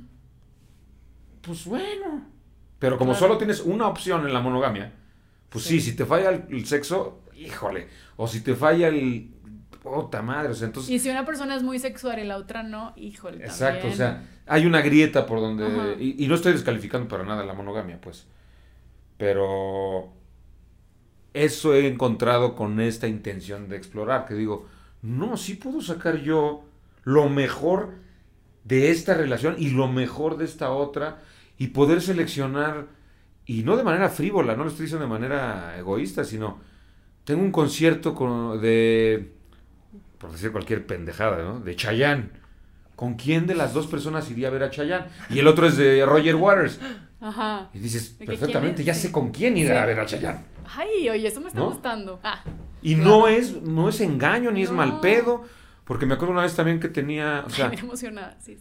Pues bueno. Pero como Claro. solo tienes una opción en la monogamia, pues sí, si te falla el sexo, híjole. O si te falla el... Puta madre, o sea, entonces... Y si una persona es muy sexual y la otra no, híjole, Exacto, también. o sea, hay una grieta por donde... Ajá. Y no estoy descalificando para nada la monogamia, pues. Pero... Eso he encontrado con esta intención de explorar, que digo, no, sí puedo sacar yo lo mejor de esta relación y lo mejor de esta otra y poder seleccionar, y no de manera frívola, no lo estoy diciendo de manera egoísta, sino tengo un concierto de, por decir cualquier pendejada, ¿no? De Chayanne. ¿Con quién de las dos personas iría a ver a Chayanne? Y el otro es de Roger Waters. Ajá. Y dices, ¿De que perfectamente, quién ya es? sé Sí. con quién ir a ver a Chayanne. Ay, oye, eso me está ¿No? gustando. Ah, Y claro. no es engaño, ni es No. mal pedo. Porque me acuerdo una vez también que tenía, o sea, Bien emocionada, sí.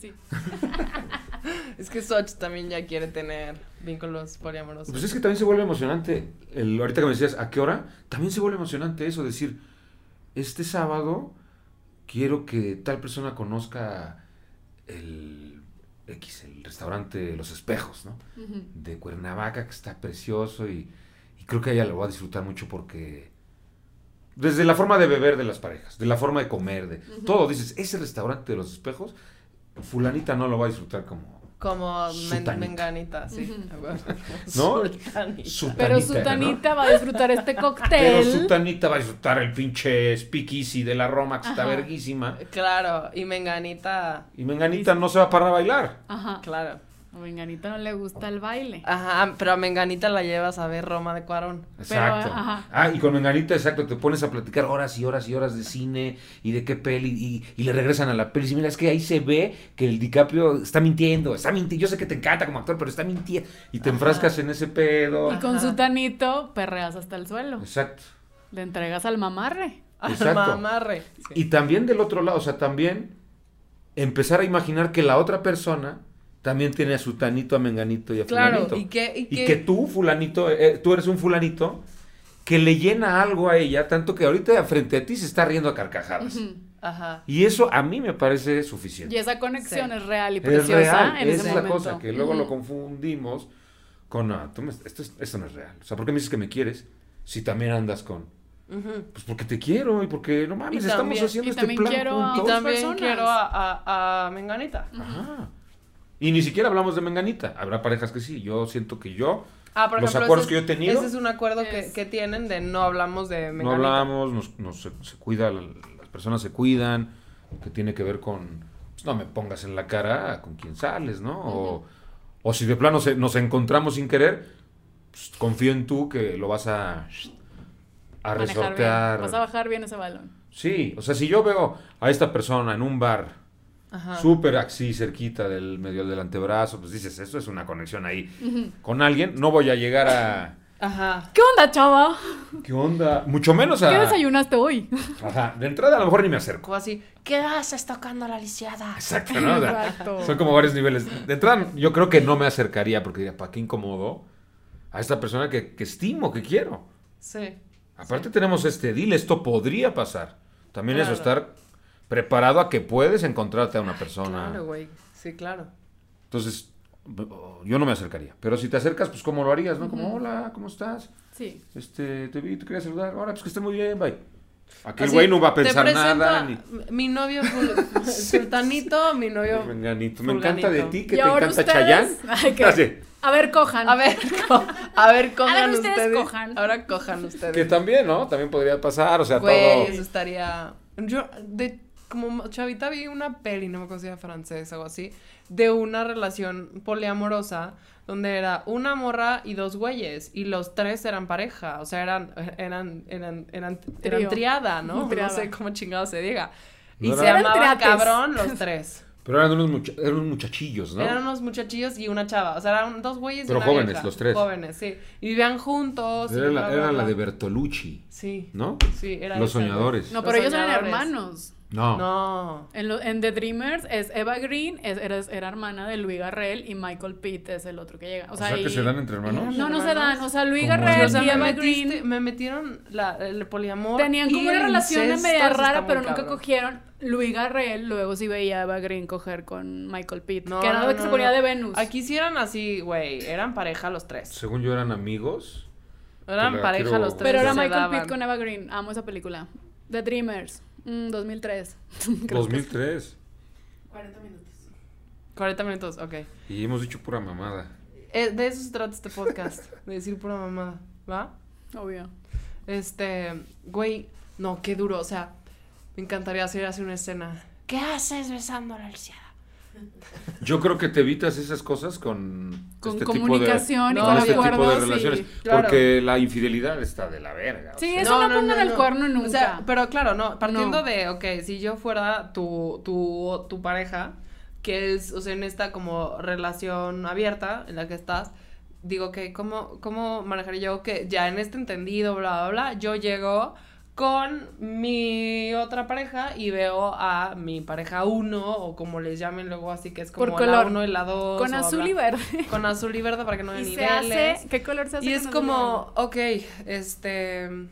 Es que Soch también ya quiere tener vínculos poliamorosos. pues es que también se vuelve emocionante, ahorita que me decías, ¿a qué hora? También se vuelve emocionante eso, decir, este sábado quiero que tal persona conozca el restaurante Los Espejos, ¿no? Ujú. De Cuernavaca, que está precioso y creo que a ella lo va a disfrutar mucho porque desde la forma de beber de las parejas, de la forma de comer, de todo, dices, ese restaurante de Los Espejos, fulanita no lo va a disfrutar como Sutanita. Menganita, sí. ¿no? Sultanita. Pero ¿no? Sutanita va a disfrutar este Pero cóctel. Sutanita va a disfrutar el pinche speakeasy de la Roma, que está Ajá. verguísima, Claro, y Menganita, y Menganita no se va a parar a bailar. Ajá. claro. A Menganita no le gusta el baile. Ajá, pero a Menganita la llevas a ver Roma de Cuarón. Exacto. ajá. Y con Menganita, exacto, te pones a platicar horas y horas y horas de cine y de qué peli y le regresan a la peli. Y mira, es que ahí se ve que el DiCaprio está mintiendo. Yo sé que te encanta como actor, pero está mintiendo. Y te enfrascas en ese pedo. Y con Ajá. Sutanito perreas hasta el suelo. Exacto. Le entregas al mamarre. Exacto. Mamarre. Sí. Y también del otro lado, o sea, también empezar a imaginar que la otra persona también tiene a Sutanito, a Menganito y a Claro, Fulanito. y que que tú, fulanito, tú eres un fulanito que le llena algo a ella, tanto que ahorita frente a ti se está riendo a carcajadas. Ujú. Ajá. Y eso a mí me parece suficiente. Y esa conexión Sí. es real y Es preciosa real, en esa ese es la momento. cosa, que luego lo Ujú. confundimos con, esto no es real. O sea, ¿por qué me dices que me quieres si también andas con? Ujú. Pues porque te quiero y porque, no mames, Y estamos también- haciendo y este también plan quiero a juntos. Y otras también personas. quiero a Menganita. Ajá. Y ni siquiera hablamos de Menganita. Habrá parejas que sí. Yo siento que yo, Por los ejemplo, acuerdos ese que yo he tenido, Ese es un acuerdo Es- que tienen de no hablamos de no Menganita. hablamos, se cuida, las personas se cuidan, que tiene que ver con, pues no me pongas en la cara con quién sales, ¿no? O si de plano nos encontramos sin querer, pues confío en tú que lo vas a Manejar resortear. bien. Vas a bajar bien ese balón. Sí, o sea, si yo veo a esta persona en un bar Ajá. súper así cerquita del medio del antebrazo, pues dices, esto es una conexión ahí con alguien, no voy a llegar a... Ajá. ¿Qué onda, chava? ¿Qué onda? Mucho menos a... ¿Qué desayunaste hoy? Ajá, de entrada a lo mejor ni me acerco. O así, ¿qué haces tocando la lisiada? Exacto, ¿no? O sea, Exacto. son como varios niveles. De entrada yo creo que no me acercaría porque diría, ¿para qué incómodo a esta persona que estimo, que quiero? Sí. Aparte tenemos este deal, esto podría pasar. También eso, Claro. estar preparado a que puedes encontrarte a una persona. Claro, güey. Sí, claro. Entonces, yo no me acercaría. Pero si te acercas, pues ¿cómo lo harías, no? Como, hola, ¿cómo estás? Sí. Te vi, te quería saludar. Ahora, pues que esté muy bien, bye. Aquel Así, güey no va a te pensar presento nada. a Ni... Mi novio Sultanito, mi novio Menganito. Me Fulanito. encanta de ti, que ¿Y te ahora encanta ustedes? Chayanne. Ay, ¿qué? Así. A ver, cojan. A ver, cojan ustedes cojan. Ahora cojan ustedes. Que también, ¿no? También podría pasar, o sea, Güey, todo. eso estaría... Yo, como chavita vi una peli, no me acuerdo si era francés o algo así, de una relación poliamorosa donde era una morra y dos güeyes, y los tres eran pareja, o sea, eran Trío. triada, ¿no? Triada. No sé cómo chingado se diga. No Y era- se Eran llamaban triates. cabrón los tres. Pero eran unos muchachillos, ¿no? Eran unos muchachillos y una chava, o sea, eran dos güeyes Pero y una jóvenes, vieja. los tres. Jóvenes, sí. Y vivían juntos. y Era bla, bla, la bla. de Bertolucci, Sí, ¿no? sí, era Los esa, güey. soñadores. No, Los pero ellos eran soñadores. hermanos. No. No. En The Dreamers es Eva Green, era hermana de Luis Garrel y Michael Pitt es el otro que llega. O O sea, sea, que y- se dan entre hermanos. No, no se dan. O sea, Luis ¿Cómo Garrel es? O sea, y Eva Green me metieron el poliamor. tenían y como una el relación incesto, media eso está rara, muy pero nunca cabrón. cogieron. Luis Garrel luego sí veía a Eva Green coger con Michael Pitt, No, que era no, lo que se no, ponía no. de Venus. Aquí sí eran así, güey. Eran pareja los tres. Según yo eran amigos. Eran Te la pareja quiero- los tres. Pero era se Michael daban. Pitt con Eva Green. Amo esa película. The Dreamers. 2003. Creo que 2003. 40 minutos, ok. Y hemos dicho pura mamada. De eso se trata este podcast. De decir pura mamada. ¿Va? es obvio. Güey, no, qué duro. O sea, me encantaría hacer así una escena. ¿Qué haces besando a la lisiada? Yo creo que te evitas esas cosas con Con este comunicación y tipo de, con este tipo de acuerdos, sí. relaciones. Claro. Porque la infidelidad está de la verga. o Sí, sea. eso no pongan el cuerno nunca. O sea, pero claro, no, partiendo No. de, ok, si yo fuera tu pareja, que es, o sea, en esta como relación abierta en la que estás, digo que, ¿cómo manejaría yo que ya en este entendido, bla, bla, bla, yo llego con mi otra pareja y veo a mi pareja 1 o como les llamen luego así que es como Por la color. 1 y la 2. Con azul y verde. Con azul y verde para que no haya Y se niveles. hace, ¿qué color se hace? Y con es azul como, verde? ok,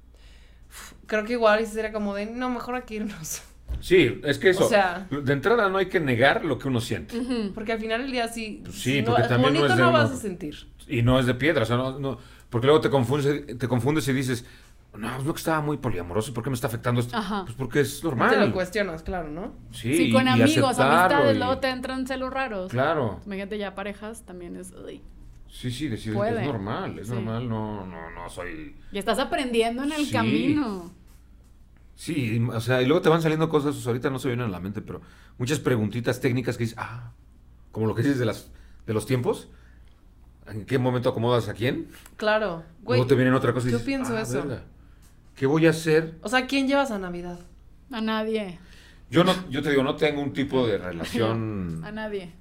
creo que igual sería como de, no, mejor aquí irnos. Sí, es que eso, O sea- de entrada no hay que negar lo que uno siente. Porque al final del día sí, Pues sí, si porque también no bonito es de no uno. vas a sentir. Y no es de piedra, o sea, no, porque luego te confundes y dices, no, es lo que estaba muy poliamoroso, ¿por qué me está afectando esto? Ajá. Pues porque es Te lo normal. cuestionas, claro, ¿no? Sí, Sí, con y amigos, aceptarlo amistades, y- luego te entran celos raros. Claro. Imagínate ya parejas, también es... uy. Sí, decir, Puede. es normal, Sí. no soy... Y estás aprendiendo en el Sí. camino. Sí, o sea, y luego te van saliendo cosas, pues, ahorita no se vienen a la mente, pero muchas preguntitas técnicas que dices, como lo que dices de los tiempos, ¿en qué momento acomodas a quién? Claro, güey. Luego te vienen otra cosa y yo dices, pienso eso. verga, ¿qué voy a hacer? O sea, ¿quién llevas a Navidad? A nadie. Yo te digo, no tengo un tipo de relación A nadie.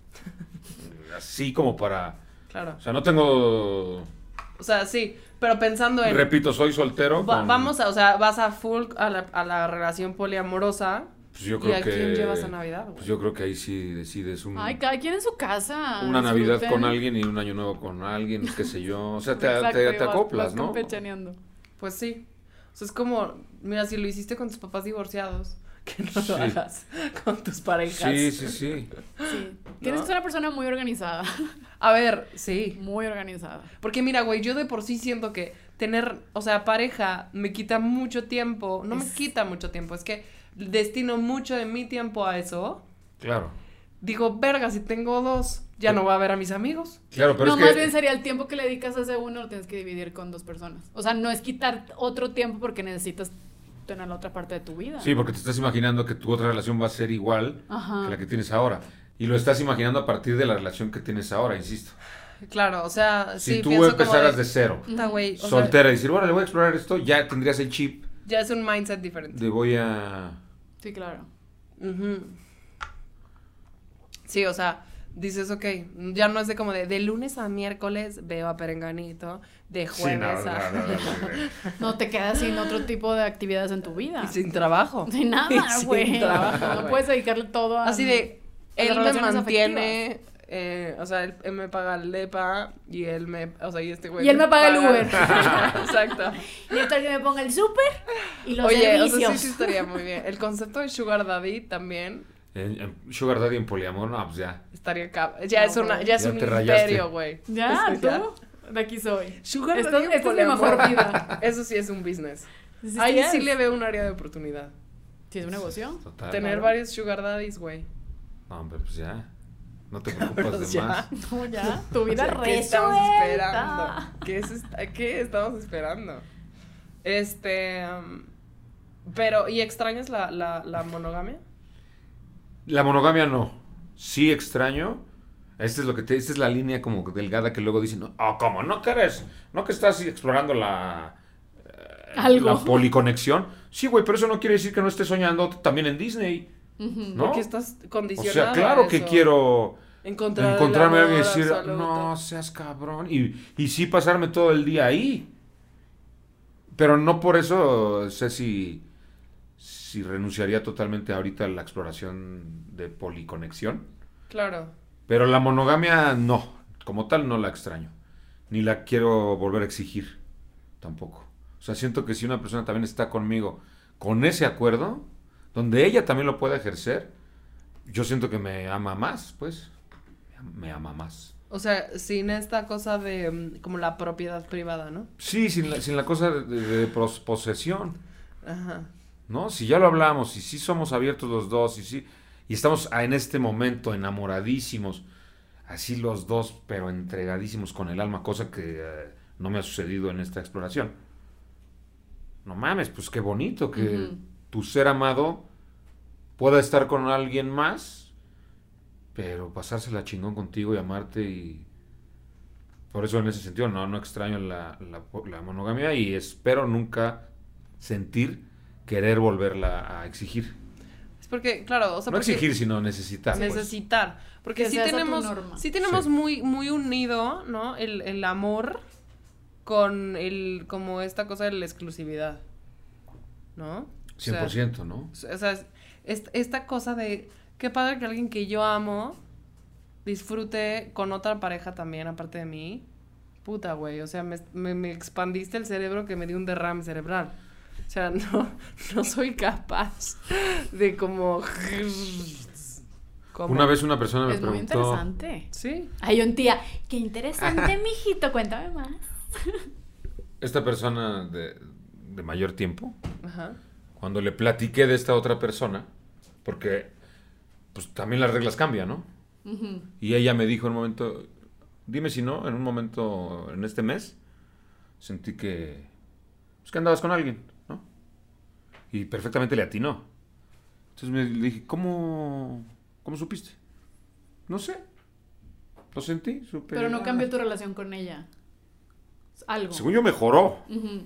así como para, Claro. o sea, no tengo, O sea, sí, pero pensando en... repito, soy soltero. Vamos a, o sea, vas a full a la relación poliamorosa. Pues yo ¿Y creo a que, quién llevas a Navidad, güey? Pues yo creo que ahí sí decides Ay, cada quien en su casa. una Navidad disfruten. con alguien y un año nuevo con alguien, qué sé yo. O sea, Exacto, te vas acoplas, ¿no? campechaneando. Pues sí. O sea, es como, mira, si lo hiciste con tus papás divorciados, que no Sí. lo hagas con tus parejas. Sí. Sí. Tienes que ser una persona muy organizada. A ver, sí. Muy organizada. Porque mira, güey, yo de por sí siento que tener, o sea, pareja me quita mucho tiempo. No me quita mucho tiempo, es que destino mucho de mi tiempo a eso. Claro. Digo, verga, si tengo 2, ya no voy a ver a mis amigos. Claro, pero No, es que más bien sería el tiempo que le dedicas a ese uno, lo tienes que dividir con 2 personas. O sea, no es quitar otro tiempo porque necesitas tener la otra parte de tu vida. sí, porque te estás imaginando que tu otra relación va a ser igual Ajá. que la que tienes ahora. Y lo estás imaginando a partir de la relación que tienes ahora, insisto. Claro, o sea, Si sí, tú pienso como empezaras de cero, puta, güey, o sea, soltera, y decir, bueno, le voy a explorar esto, ya tendrías el chip ya es un mindset diferente. de voy a... Sí, claro. Ujú. Sí, o sea, dices, ok, ya no es de como de lunes a miércoles veo a Perenganito, de Sí, jueves no, a... No te quedas sin otro tipo de actividades en tu vida. Y sin trabajo. Sin Y nada, sin güey. trabajo, No güey. puedes dedicarle todo a... Así de, a las él me relaciones mantiene, o sea, él me paga el depa y él me, o sea, y este güey Y él me paga el Uber. Exacto. Y esto que me ponga el súper y los Oye, servicios. o sea, sí estaría muy bien. El concepto de Sugar Daddy también En Sugar Daddy en poliamor, no, pues ya. estaría ya es una, ya es Ya un te rayaste. imperio, güey. Ya, O sea, tú, de aquí soy. Sugar Esta Daddy en es mi poliamor. mejor vida. Eso sí es un business. Sí, Ahí es. sí le veo un área de oportunidad. Sí, es un negocio. Total. Tener varios Sugar Daddies, güey. No, hombre, pues ya. No te preocupas Cabros, de ya. más. No, ya, tu vida O sea, ¿qué resuelta. estamos esperando? ¿Qué estamos esperando? Pero, ¿y extrañas la monogamia? La monogamia no. Sí extraño. Esta es la línea como delgada que luego dicen, ¿cómo? ¿No quieres? ¿No que estás explorando Algo. la policonexión? Sí, güey, pero eso no quiere decir que no estés soñando también en Disney. ¿No? Porque estás O condicionado sea, claro a que eso. quiero el encontrarme a alguien y amor decir, absoluto. no seas cabrón. Y sí pasarme todo el día ahí. Pero no por eso sé si renunciaría totalmente ahorita a la exploración de policonexión. Claro. Pero la monogamia no, como tal no la extraño. Ni la quiero volver a exigir tampoco. O sea, siento que si una persona también está conmigo con ese acuerdo, donde ella también lo pueda ejercer, yo siento que me ama más, pues. Me ama más. O sea, sin esta cosa de como la propiedad privada, ¿no? Sí, sin la cosa de posesión, Ajá. ¿no? Si ya lo hablamos, y sí somos abiertos los dos, y estamos en este momento enamoradísimos, así los dos, pero entregadísimos con el alma, cosa que no me ha sucedido en esta exploración. No mames, pues qué bonito que tu ser amado pueda estar con alguien más, pero pasársela chingón contigo y amarte, y por eso en ese sentido no extraño la monogamia, y espero nunca querer volverla a exigir. Es porque, claro, o sea, No porque exigir, sino necesitar. pues. necesitar. Porque Que sí sea esa tu tenemos, norma. sí tenemos Sí. muy unido, ¿no? El amor con como esta cosa de la exclusividad. ¿no? 100%, ¿no? O sea, esta cosa de qué padre que alguien que yo amo disfrute con otra pareja también, aparte de mí. Puta, güey, o sea, me expandiste el cerebro que me dio un derrame cerebral. O sea, no soy capaz de como... Una vez una persona me Es muy preguntó... interesante. Sí. Ay, un tía, qué interesante, mijito, cuéntame más. Esta persona de mayor tiempo, Ajá. cuando le platiqué de esta otra persona, porque pues también las reglas cambian, ¿no? Ujú. Y ella me dijo en un momento, dime si no, en un momento, en este mes, sentí que, pues que andabas con alguien, ¿no? Y perfectamente le atinó. Entonces le dije, ¿cómo supiste? No sé. Lo sentí, supe. Pero no cambió tu relación con ella. Algo. Según yo mejoró. Ujú.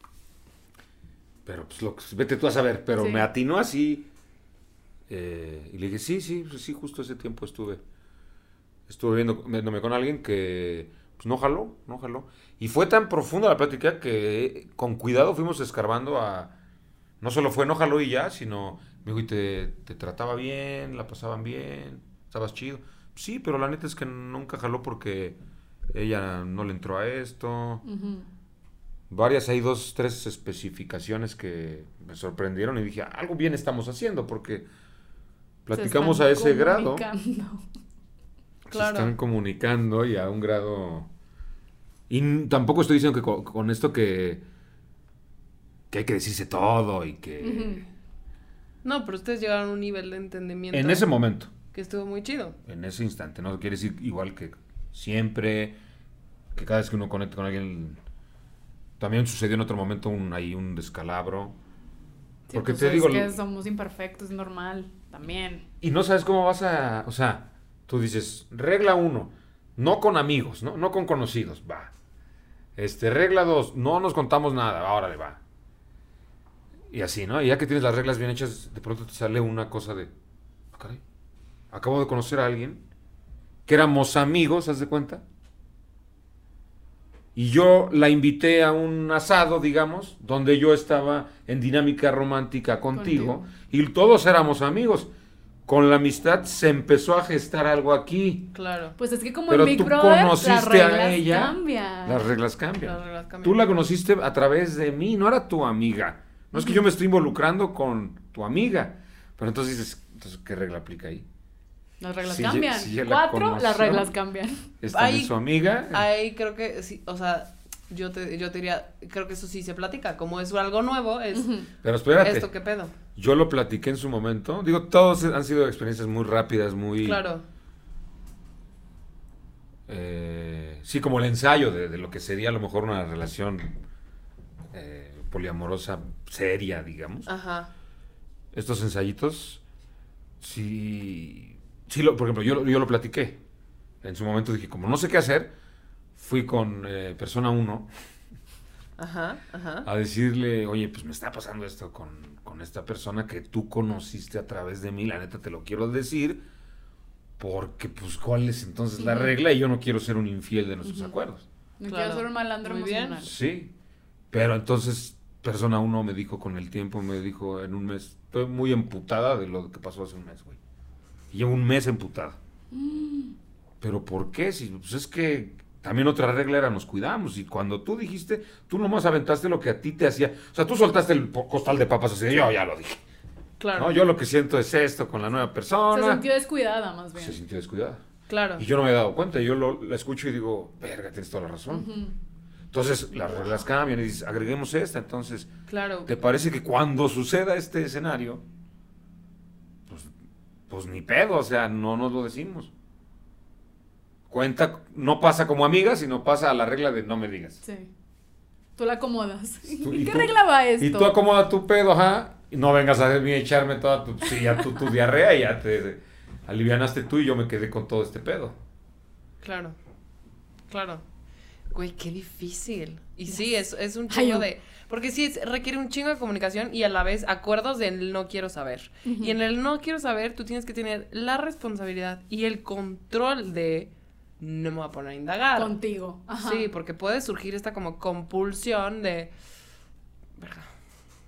Pero pues vete tú a saber. Pero Sí. me atinó así. Y le dije, sí, justo ese tiempo estuve viéndome con alguien que pues no jaló. Y fue tan profunda la plática que con cuidado fuimos escarbando a... No solo fue no jaló y ya, sino me dijo, y te trataba bien, la pasaban bien, estabas chido. Sí, pero la neta es que nunca jaló porque ella no le entró a esto. Ujú. Hay 2, 3 especificaciones que me sorprendieron y dije, algo bien estamos haciendo porque platicamos Se a están ese grado. comunicando. Claro. Se están comunicando y a un grado... Y tampoco estoy diciendo que con esto que hay que decirse todo y que... Ujú. No, pero ustedes llegaron a un nivel de entendimiento. En ese momento, Que estuvo muy chido. en ese instante, no quiere decir igual que siempre, que cada vez que uno conecta con alguien... También sucedió en otro momento un descalabro. Sí, Porque pues te es digo... que somos imperfectos, es normal. También. Y no sabes cómo vas a... O sea, tú dices, regla 1, no con amigos, ¿no? No con conocidos, va. Regla 2, no nos contamos nada, órale, va. Y así, ¿no? Y ya que tienes las reglas bien hechas, de pronto te sale una cosa de... "Ah, caray, acabo de conocer a alguien que éramos amigos, ¿haz de cuenta? Y yo la invité a un asado, digamos, donde yo estaba en dinámica romántica contigo. Y todos éramos amigos. Con la amistad se empezó a gestar algo aquí. Claro. Pues es que como Pero en Big tú Brother, las conociste reglas a ella. cambian. Las reglas cambian. Las reglas cambian. Tú la conociste a través de mí, no era tu amiga. No es que yo me estoy involucrando con tu amiga. Pero entonces dices, ¿qué regla aplica ahí? Las reglas Si cambian. si ella la 4, conoció, las reglas cambian. Es también Ahí- su amiga. Ahí creo que sí, o sea, yo te diría, creo que eso sí se platica, como es algo nuevo, es Pero espérate, esto qué pedo. yo lo platiqué en su momento. Digo, todos han sido experiencias muy rápidas, muy... Claro. Sí, como el ensayo de lo que sería a lo mejor una relación poliamorosa seria, digamos. Ajá. Estos ensayitos, sí, por ejemplo, yo lo platiqué. En su momento dije, como no sé qué hacer, fui con persona 1 Ajá. a decirle, oye, pues me está pasando esto con esta persona que tú conociste a través de mí, la neta te lo quiero decir, porque pues cuál es entonces la regla y yo no quiero ser un infiel de nuestros acuerdos. No Claro. quiero ser un malandro Muy bien. emocional. Sí, pero entonces persona 1 me dijo con el tiempo, me dijo en un mes, estoy muy emputada de lo que pasó hace un mes, güey. Y llevo un mes emputada. ¿Pero por qué? Si, pues es que también otra regla era nos cuidamos. Y cuando tú dijiste, tú nomás aventaste lo que a ti te hacía. O sea, tú soltaste el costal de papas así de yo ya lo dije. Claro. No, yo lo que siento es esto con la nueva persona. Se sintió descuidada, más bien. Se sintió descuidada. Claro. Y yo no me he dado cuenta. Yo la escucho y digo, verga, tienes toda la razón. Entonces, las reglas cambian y dices, agreguemos esta. Entonces, Claro. ¿te parece que cuando suceda este escenario, pues ni pedo? O sea, no nos lo decimos. Cuenta, no pasa como amiga, sino pasa a la regla de no me digas. Sí. Tú la acomodas. Tú- ¿Y qué tú- regla va esto? Y tú acomoda tu pedo, ajá, y no vengas a mí a echarme toda tu, sí, ya tu diarrea y ya te alivianaste tú y yo me quedé con todo este pedo. Claro. Claro. Güey, qué difícil. Y sí, es un Ay, chingo yo- de... Porque sí, requiere un chingo de comunicación y a la vez acuerdos del no quiero saber. Y en el no quiero saber, tú tienes que tener la responsabilidad y el control de no me voy a poner a indagar. Contigo. Ajá. Sí, porque puede surgir esta como compulsión de... Verga.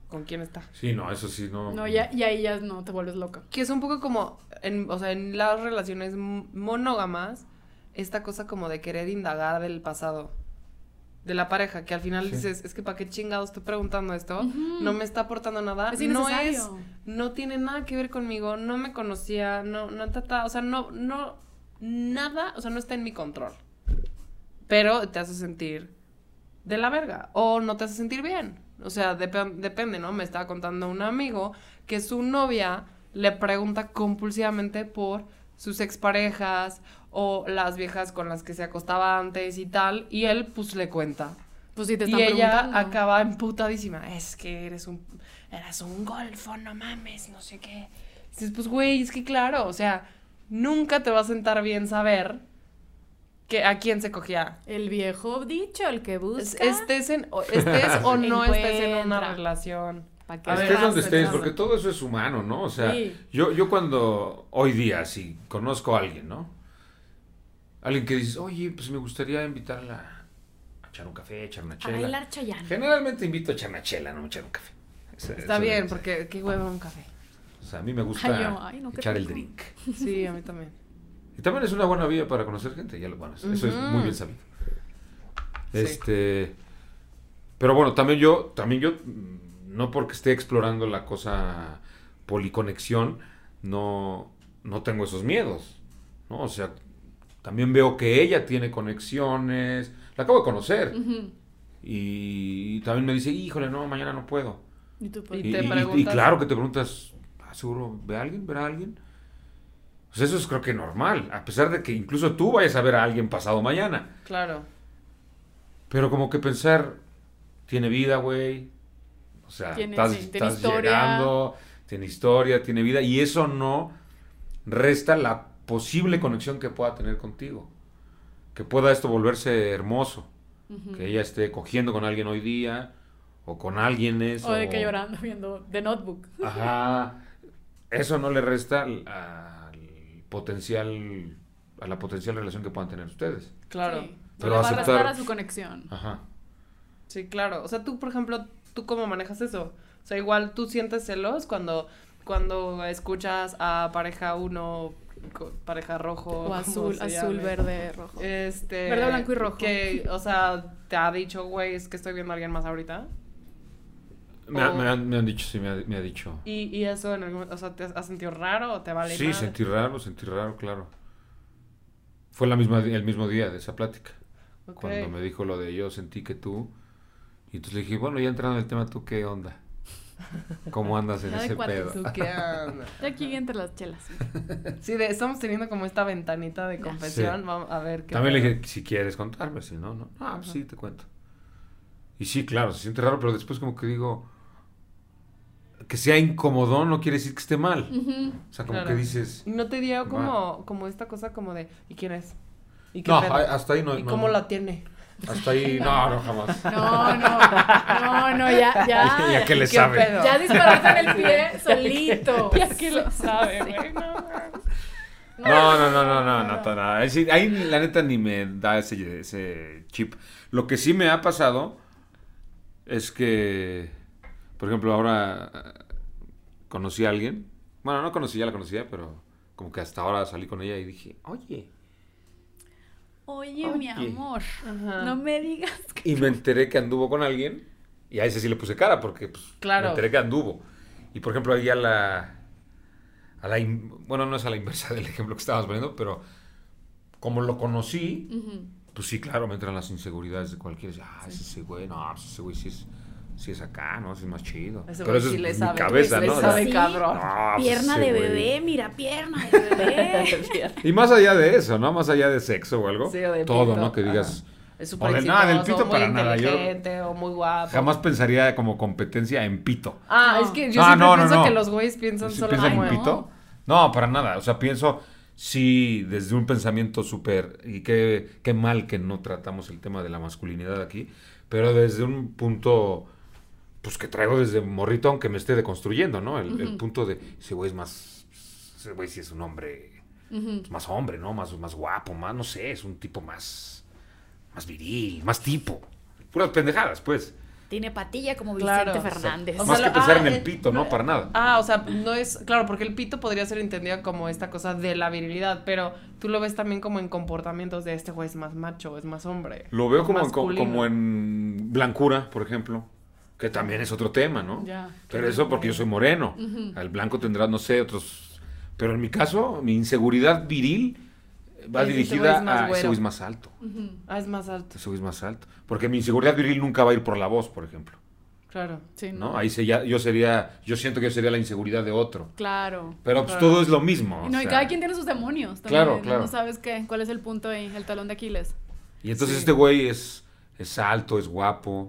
con quién está. Sí, no, eso sí, no. No, ya, y ahí ya no te vuelves loca. Que es un poco como, o sea, en las relaciones monógamas, esta cosa como de querer indagar del pasado de la pareja, que al final dices, es que ¿para qué chingados estoy preguntando esto? No me está aportando nada. Es innecesario. No tiene nada que ver conmigo, no me conocía, no trataba, o sea, nada, o sea, no está en mi control. Pero te hace sentir de la verga, o no te hace sentir bien. O sea, depende, ¿no? Me estaba contando un amigo que su novia le pregunta compulsivamente por sus exparejas o las viejas con las que se acostaba antes y tal, y él pues le cuenta. Pues sí te Y están ella preguntando. acaba emputadísima. Es que eras un golfo, no mames, no sé qué. Dices, pues güey, es que claro, o sea, nunca te va a sentar bien saber que a quién se cogía. El viejo dicho, el que busca. Estés o no estés en una Encuentra. relación. Pa' que Estés donde estés, pensando. porque todo eso es humano, ¿no? O sea, Sí. yo cuando, hoy día, si conozco a alguien, ¿no? Alguien que dices, oye, pues me gustaría invitarla a echar un café, echar una A chela. bailar Chayanne. Generalmente invito a echar una chela, no a echar un café. Está bien, porque qué huevo un café. O sea, a mí me gusta Ay, no, qué echar el rico. drink. Sí, a mí también. Y también es una buena vía para conocer gente, bueno, eso es muy bien sabido. Sí. Pero bueno, también yo, no porque esté explorando la cosa policonexión, no tengo esos miedos, ¿no? O sea, también veo que ella tiene conexiones, la acabo de conocer, y también me dice, híjole, no, mañana no puedo. Y tú, pues, Y te preguntas- y claro que te preguntas, ¿seguro verá a alguien? Pues eso es creo que normal, a pesar de que incluso tú vayas a ver a alguien pasado mañana. Claro. Pero como que pensar, tiene vida, güey. O sea, Tiene estás historia. llegando, tiene historia, tiene vida. Y eso no resta la posible conexión que pueda tener contigo. Que pueda esto volverse hermoso. Que ella esté cogiendo con alguien hoy día. O con alguien o de que llorando viendo The Notebook. Ajá. Eso no le resta a la potencial relación que puedan tener ustedes. Claro. Sí. Pero Le va a aceptar- restar a su conexión. Ajá. Sí, claro. O sea, tú, por ejemplo, ¿tú cómo manejas eso? O sea, igual tú sientes celos cuando escuchas a pareja 1, pareja rojo. O ¿cómo azul, se azul, llame? verde, rojo. Verde, blanco y rojo. Que, o sea, te ha dicho, güey, es que estoy viendo a alguien más ahorita. Me han dicho, sí, me ha dicho. Y eso, en algún, o sea, ¿te has sentido raro o te vale Sí, madre? sentí raro, claro. Fue el mismo día de esa plática. Ok. Cuando me dijo lo de yo sentí que tú. Y entonces le dije, bueno, ya entrando en el tema, ¿tú qué onda? ¿Cómo andas en Ya de ese cuates. pedo? ¿Tú qué onda? Ya aquí entre las chelas. Sí, estamos teniendo como esta ventanita de confesión. Sí. Vamos a ver qué También le pedo. dije, si quieres contarme, si no, no. Ah, pues sí, te cuento. Y sí, claro, se siente raro, pero después como que digo, que sea incómodo no quiere decir que esté mal. O sea, como Claro. que dices, ¿Y no te dio como esta cosa como de, ¿y quién es? ¿Y qué no, pedo? hasta ahí no. ¿Y no, cómo no. la tiene? Hasta ahí, no, jamás. No, ya. Ya que le ¿Qué sabe. pedo? Ya disparaste en el pie solito. Ya que le sabe, güey. No, para nada. Es decir, ahí la neta ni me da ese chip. Lo que sí me ha pasado es que, por ejemplo, ahora conocí a alguien. Bueno, no conocí, ya la conocía, pero como que hasta ahora salí con ella y dije, oye. Oye, mi amor, Ajá. no me digas que... Y me enteré que anduvo con alguien y a ese sí le puse cara porque pues, Claro. me enteré que anduvo. Y por ejemplo, ahí bueno, no es a la inversa del ejemplo que estábamos poniendo, pero como lo conocí, pues sí, claro, me entran las inseguridades de cualquiera. Ese güey, no, pues ese güey sí es acá, ¿no? Sí es más chido. Ese Pero güey eso sí es le mi sabe, cabeza, le ¿no? sabe, Sí, cabrón. No, pues pierna ese de güey. bebé, mira, pierna de bebé. Y más allá de eso, ¿no? Más allá de sexo o algo. Sí, o de todo, pito. ¿no? Que digas... Es O súper de nada, del exitoso, pito muy para nada. Yo inteligente o muy guapo. jamás pensaría como competencia en pito. Ah, No. es que yo Ah, siempre no, pienso no. que los güeyes piensan ¿Sí solo piensan como en en- pito? No, para nada. O sea, pienso, sí, desde un pensamiento súper... Y qué mal que no tratamos el tema de la masculinidad aquí. Pero desde un punto, pues que traigo desde morrito, aunque me esté deconstruyendo, ¿no? El punto de, ese güey es más... Ese güey sí es un hombre... Más hombre, ¿no? Más guapo, más, no sé, es un tipo más viril, más tipo. Puras pendejadas, pues. tiene patilla como Claro. Vicente Fernández. O Más sea, que pensar en el el pito, ¿no? Para nada. Ah, o sea, no es... Claro, porque el pito podría ser entendido como esta cosa de la virilidad, pero tú lo ves también como en comportamientos de este güey es más macho, es más hombre. Lo veo como masculino. en blancura, por ejemplo, que también es otro tema, ¿no? Ya. Pero eso porque yo soy moreno. El blanco tendrá, no sé, otros... Pero en mi caso, mi inseguridad viril va Ese güey dirigida es más a ese güero. güey es más alto. Ah, es más alto, Ese güey es más alto. Porque mi inseguridad viril nunca va a ir por la voz, por ejemplo. claro. Sí, ¿No? Ahí yo siento que yo sería la inseguridad de otro. Claro. Pero pues Claro. todo es lo mismo. Y no, o y sea. cada quien tiene sus demonios también. Claro, claro. No sabes cuál es el punto ahí, el talón de Aquiles. Y entonces Sí. este güey es alto, es guapo.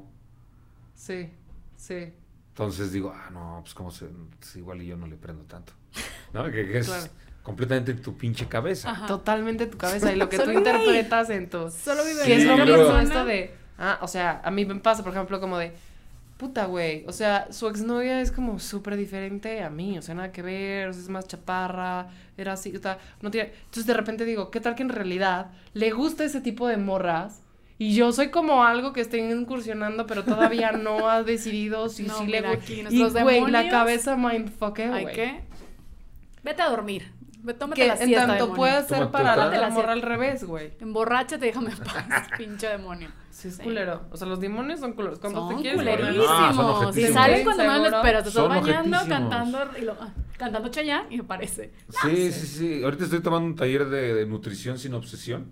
Sí, sí. Entonces digo, no, pues pues igual y yo no le prendo tanto. ¿No? Que es Claro. completamente en tu pinche cabeza. Ajá. Totalmente tu cabeza y lo que tú Solo vive ahí. interpretas en tu... Solo vive Que ahí. es lo Sí, mismo pero- esto de... o sea, a mí me pasa, por ejemplo, como de... Puta, güey, o sea, su exnovia es como súper diferente a mí, o sea, nada que ver, o sea, es más chaparra, era así, o sea, no tiene... Entonces, de repente digo, ¿qué tal que en realidad le gusta ese tipo de morras? Y yo soy como algo que estoy incursionando, pero todavía no ha decidido si No, sí le mira, gusta. aquí Y, nuestros güey, la demonios. cabeza mindfuckeo, Hay güey. que... Vete a dormir. Tómate Que la en siesta, tanto demonio. puede ser Tómate para otra. la Tómate la morra al siesta. revés, güey. Emborráchate, déjame en paz, pinche demonio. Sí, es culero. O sea, los demonios son culeros. Cuando Son te quieres culerísimos. Ah, son y objetísimos. salen cuando menos lo Seguro. esperas. Te estás Son bañando, objetísimos. cantando Chayanne y aparece. Sí. Ahorita estoy tomando un taller de nutrición sin obsesión.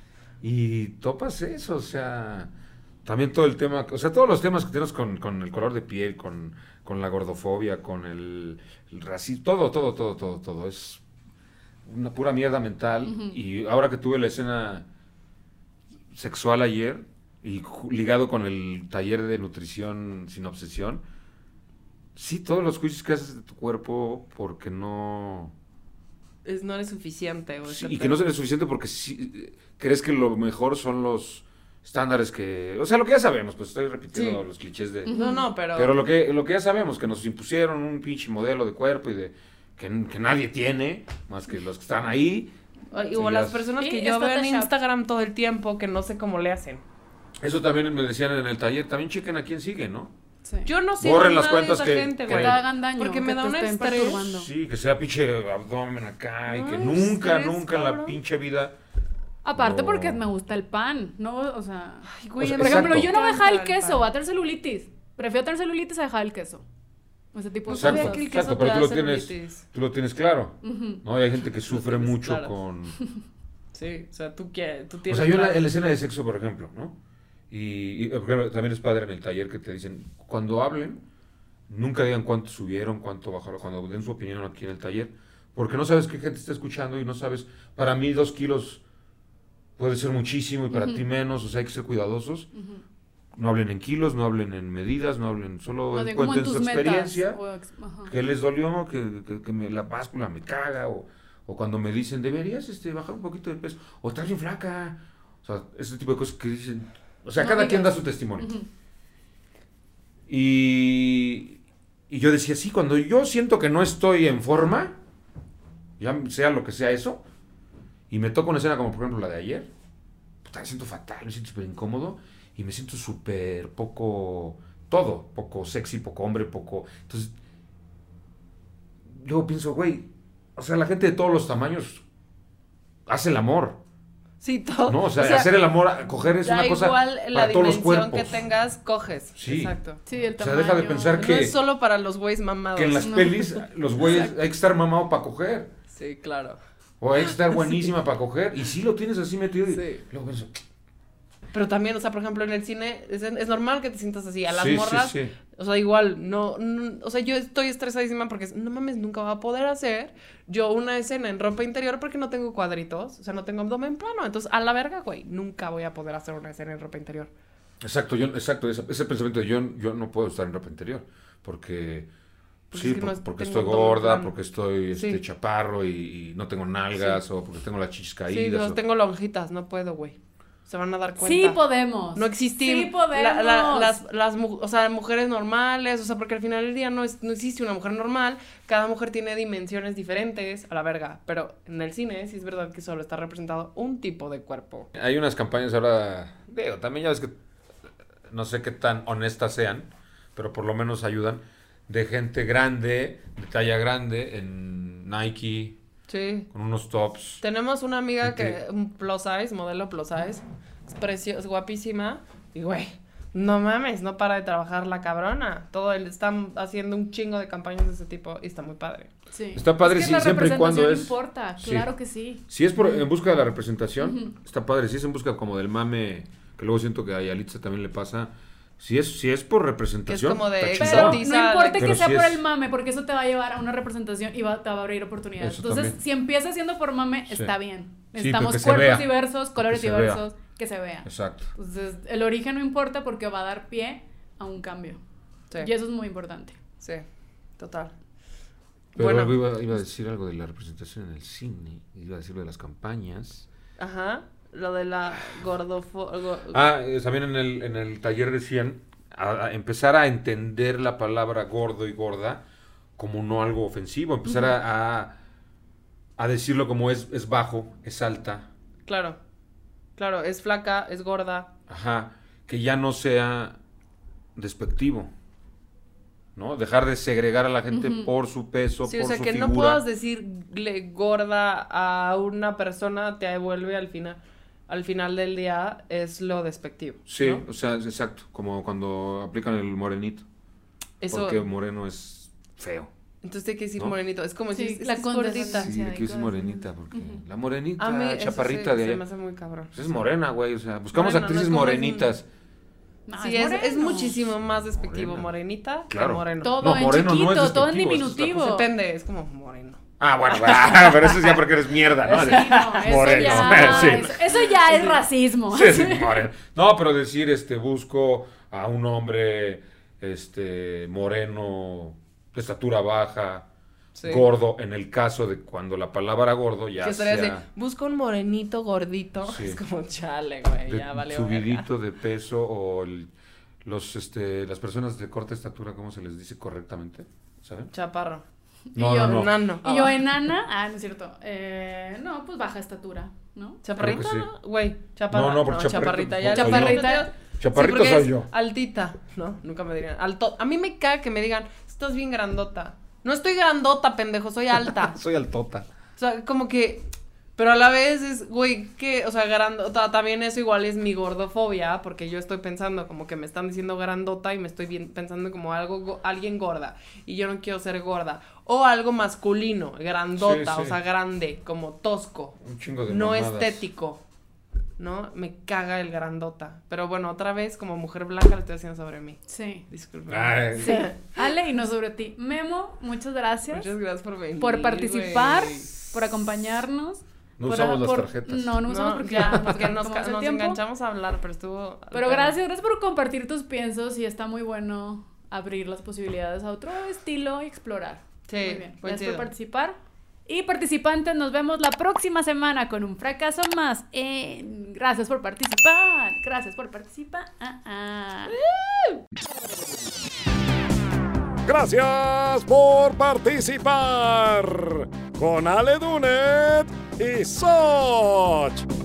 Y topas eso, o sea... También todo el tema, o sea, todos los temas que tenemos con el color de piel, con la gordofobia, con el racismo, todo. Es una pura mierda mental. Y ahora que tuve la escena sexual ayer, y ligado con el taller de nutrición sin obsesión, sí, todos los juicios que haces de tu cuerpo porque no... No eres suficiente, güey. Sí, y que no es suficiente porque sí, crees que lo mejor son los estándares que... O sea, lo que ya sabemos, pues estoy repitiendo Sí. los clichés de... No, pero... Pero lo que ya sabemos, que nos impusieron un pinche modelo de cuerpo y de que nadie tiene, más que los que están ahí. Ay, Sí, o ya las es- personas Sí, que yo es veo en Photoshop. Instagram todo el tiempo que no sé cómo le hacen. Eso también me decían en el taller, también chequen a quién sigue, ¿no? Sí. Yo no sé Borren las cuentas que- gente, que Que güey. te hagan daño. Porque me que da te un estén estrés. perturbando. Sí, que sea pinche abdomen acá y que Ay, nunca estrés, en la cabrón. pinche vida... Aparte No. porque me gusta el pan, ¿no? O sea... Ay, güey, O sea, a mí Por ejemplo, exacto. yo no me dejar el encanta queso, pan. va a tener celulitis. Prefiero tener celulitis a dejar el queso. Ese tipo de Exacto, sabía cosas. que el queso exacto, te pero da tú celulitis. lo tienes claro. Ujú. ¿No? Y hay gente que sufre tienes mucho claro. con... Sí, o sea, tú tienes... O sea, yo en la escena de sexo, por ejemplo, ¿no? Y por ejemplo, también es padre en el taller que te dicen, cuando hablen, nunca digan cuánto subieron, cuánto bajaron, cuando den su opinión aquí en el taller, porque no sabes qué gente está escuchando y no sabes, para mí 2 kilos puede ser muchísimo y para ti menos, o sea, hay que ser cuidadosos. No hablen en kilos, no hablen en medidas, no hablen, solo Más bien como en cuenten su tus metas. experiencia, Ajá. que les dolió, que la báscula me caga, o cuando me dicen, deberías bajar un poquito de peso, o estás bien flaca, o sea, ese tipo de cosas que dicen, o sea, No cada quien da digas. su testimonio. Ujú. Y yo decía, sí, cuando yo siento que no estoy en forma, ya sea lo que sea eso, y me toca una escena como por ejemplo la de ayer, puta, me siento fatal, me siento súper incómodo, y me siento súper poco sexy, poco hombre, poco... Entonces, luego pienso, güey, o sea, la gente de todos los tamaños hace el amor, Sí, todo. ¿no? O sea, hacer el amor, coger es da una cosa igual la para todos los dimensión cuerpos. que tengas, coges. Sí. Exacto. Sí, el O sea, tamaño. deja de pensar No que- es solo para los güeyes mamados. Que en las No. pelis, los güeyes, hay que estar mamado para coger. Sí, claro. O hay que estar buenísima para coger. Y si lo tienes así metido. Y Sí. luego pienso, Pero también, o sea, por ejemplo, en el cine es normal que te sientas así. A las sí, morras, sí. o sea, igual, o sea, yo estoy estresadísima porque no mames, nunca va a poder hacer yo una escena en ropa interior porque no tengo cuadritos, o sea, no tengo abdomen plano. Entonces, a la verga, güey, nunca voy a poder hacer una escena en ropa interior. Exacto, ese pensamiento de yo no puedo estar en ropa interior. Porque, Pues sí, es que no porque tengo estoy abdomen gorda, plano. porque estoy Sí. chaparro y no tengo nalgas, o porque tengo las chichis Sí, caídas. no o- tengo lonjitas, no puedo, güey. Se van a dar cuenta. Sí podemos. No existir Sí podemos. o sea, mujeres normales, o sea, porque al final del día no existe una mujer normal, cada mujer tiene dimensiones diferentes, a la verga, pero en el cine sí es verdad que solo está representado un tipo de cuerpo. Hay unas campañas ahora, también ya ves que no sé qué tan honestas sean, pero por lo menos ayudan, de gente grande, de talla grande, en Nike, Sí. con unos tops. Tenemos una amiga Gente- un plus size, modelo plus size, es preciosa, es guapísima, y güey, no mames, no para de trabajar la cabrona. Están haciendo un chingo de campañas de ese tipo y está muy padre. Sí. Está padre, es que sí, la siempre y cuando representación es- importa, sí. claro que sí. Si es en busca de la representación, está padre. Si es en busca como del mame, que luego siento que a Yalitza también le pasa. Si es por representación, como de está Pero chingón. exotiza- no importa Pero que sea sí por es- el mame, porque eso te va a llevar a una representación y te va a abrir oportunidades. Eso Entonces, también. si empieza siendo por mame, Sí. está bien. Sí, Necesitamos pero que se cuerpos vea. diversos, colores Que se vea. diversos, que se vea. Exacto. Entonces, el origen no importa porque va a dar pie a un cambio. Sí, Y eso es muy importante. sí, total. Pero Bueno. iba a decir algo de la representación en el cine, iba a decir lo de las campañas. Ajá, lo de la También en el taller decían a empezar a entender la palabra gordo y gorda como no algo ofensivo, empezar a decirlo como es bajo, es alta, Claro, claro, es flaca, es gorda. ajá, que ya no sea despectivo, ¿no? Dejar de segregar a la gente por su peso, Sí, por o sea, su que figura. no puedas decirle gorda a una persona, te vuelve al final del día, es lo despectivo. Sí, ¿no? o sea, es exacto, como cuando aplican el morenito, Eso, porque moreno es feo. entonces hay que decir ¿no? morenito, es como Sí, si la es gordita. condescendencia. Sí, de de que es cosas. morenita, porque la morenita, A mí eso chaparrita sí, de se allá. me hace muy cabrón. Pues es morena, güey, o sea, buscamos Moreno, actrices no es como morenitas. No, Sí, es moreno. muchísimo más despectivo Morena. morenita que Claro. moreno. Todo No, en moreno no es chiquito, todo en despectivo, eso es diminutivo. Depende, es como moreno. Ah, bueno, pero eso es ya porque eres mierda, ¿no? Sí, no, eso Moreno, ya, sí. eso ya es racismo. Sí, sí, moreno. No, pero decir, busco a un hombre, moreno, de estatura baja, Sí. gordo, en el caso de cuando la palabra gordo ya Que estaría sea así, busca un morenito gordito. Sí. Es como chale, güey, de ya vale. subidito de peso o las personas de corta estatura, ¿cómo se les dice correctamente? ¿Saben? Chaparro. No, Y yo- no, no. Nano. Y yo enana, no es cierto. No, pues baja estatura, ¿no? ¿Chaparrita? Creo que sí. No, güey, chaparra. No, porque chaparrita chaparrita. Ya, soy yo. Chaparrita. Chaparrito porque soy es yo. altita, ¿no? Nunca me dirían. A mí me caga que me digan, estás bien grandota. No estoy grandota, pendejo, soy alta. Soy altota. O sea, como que... Pero a la vez es, güey, que, o sea, grandota, también eso igual es mi gordofobia, porque yo estoy pensando como que me están diciendo grandota y me estoy pensando como alguien gorda, y yo no quiero ser gorda. O algo masculino, grandota, Sí, sí. o sea, grande, como tosco, Un chingo de no mamadas. estético, ¿no? Me caga el grandota. Pero bueno, otra vez, como mujer blanca, lo estoy haciendo sobre mí. Sí. Disculpe. Ay. Sí. Ale, y no sobre ti. Memo, muchas gracias Muchas gracias por venir, por participar, güey. por acompañarnos. No por- usamos las por- tarjetas. No usamos No, porque ya, porque nos tomamos el nos tiempo. enganchamos a hablar, pero estuvo... Pero gracias por compartir tus piensos y está muy bueno abrir las posibilidades a otro estilo y explorar. Sí, Muy bien. muy Gracias chido. por participar. Y participantes, nos vemos la próxima semana con un fracaso más en Gracias por participar. Gracias por participar. Gracias por participar con Ale Dunet y Soch.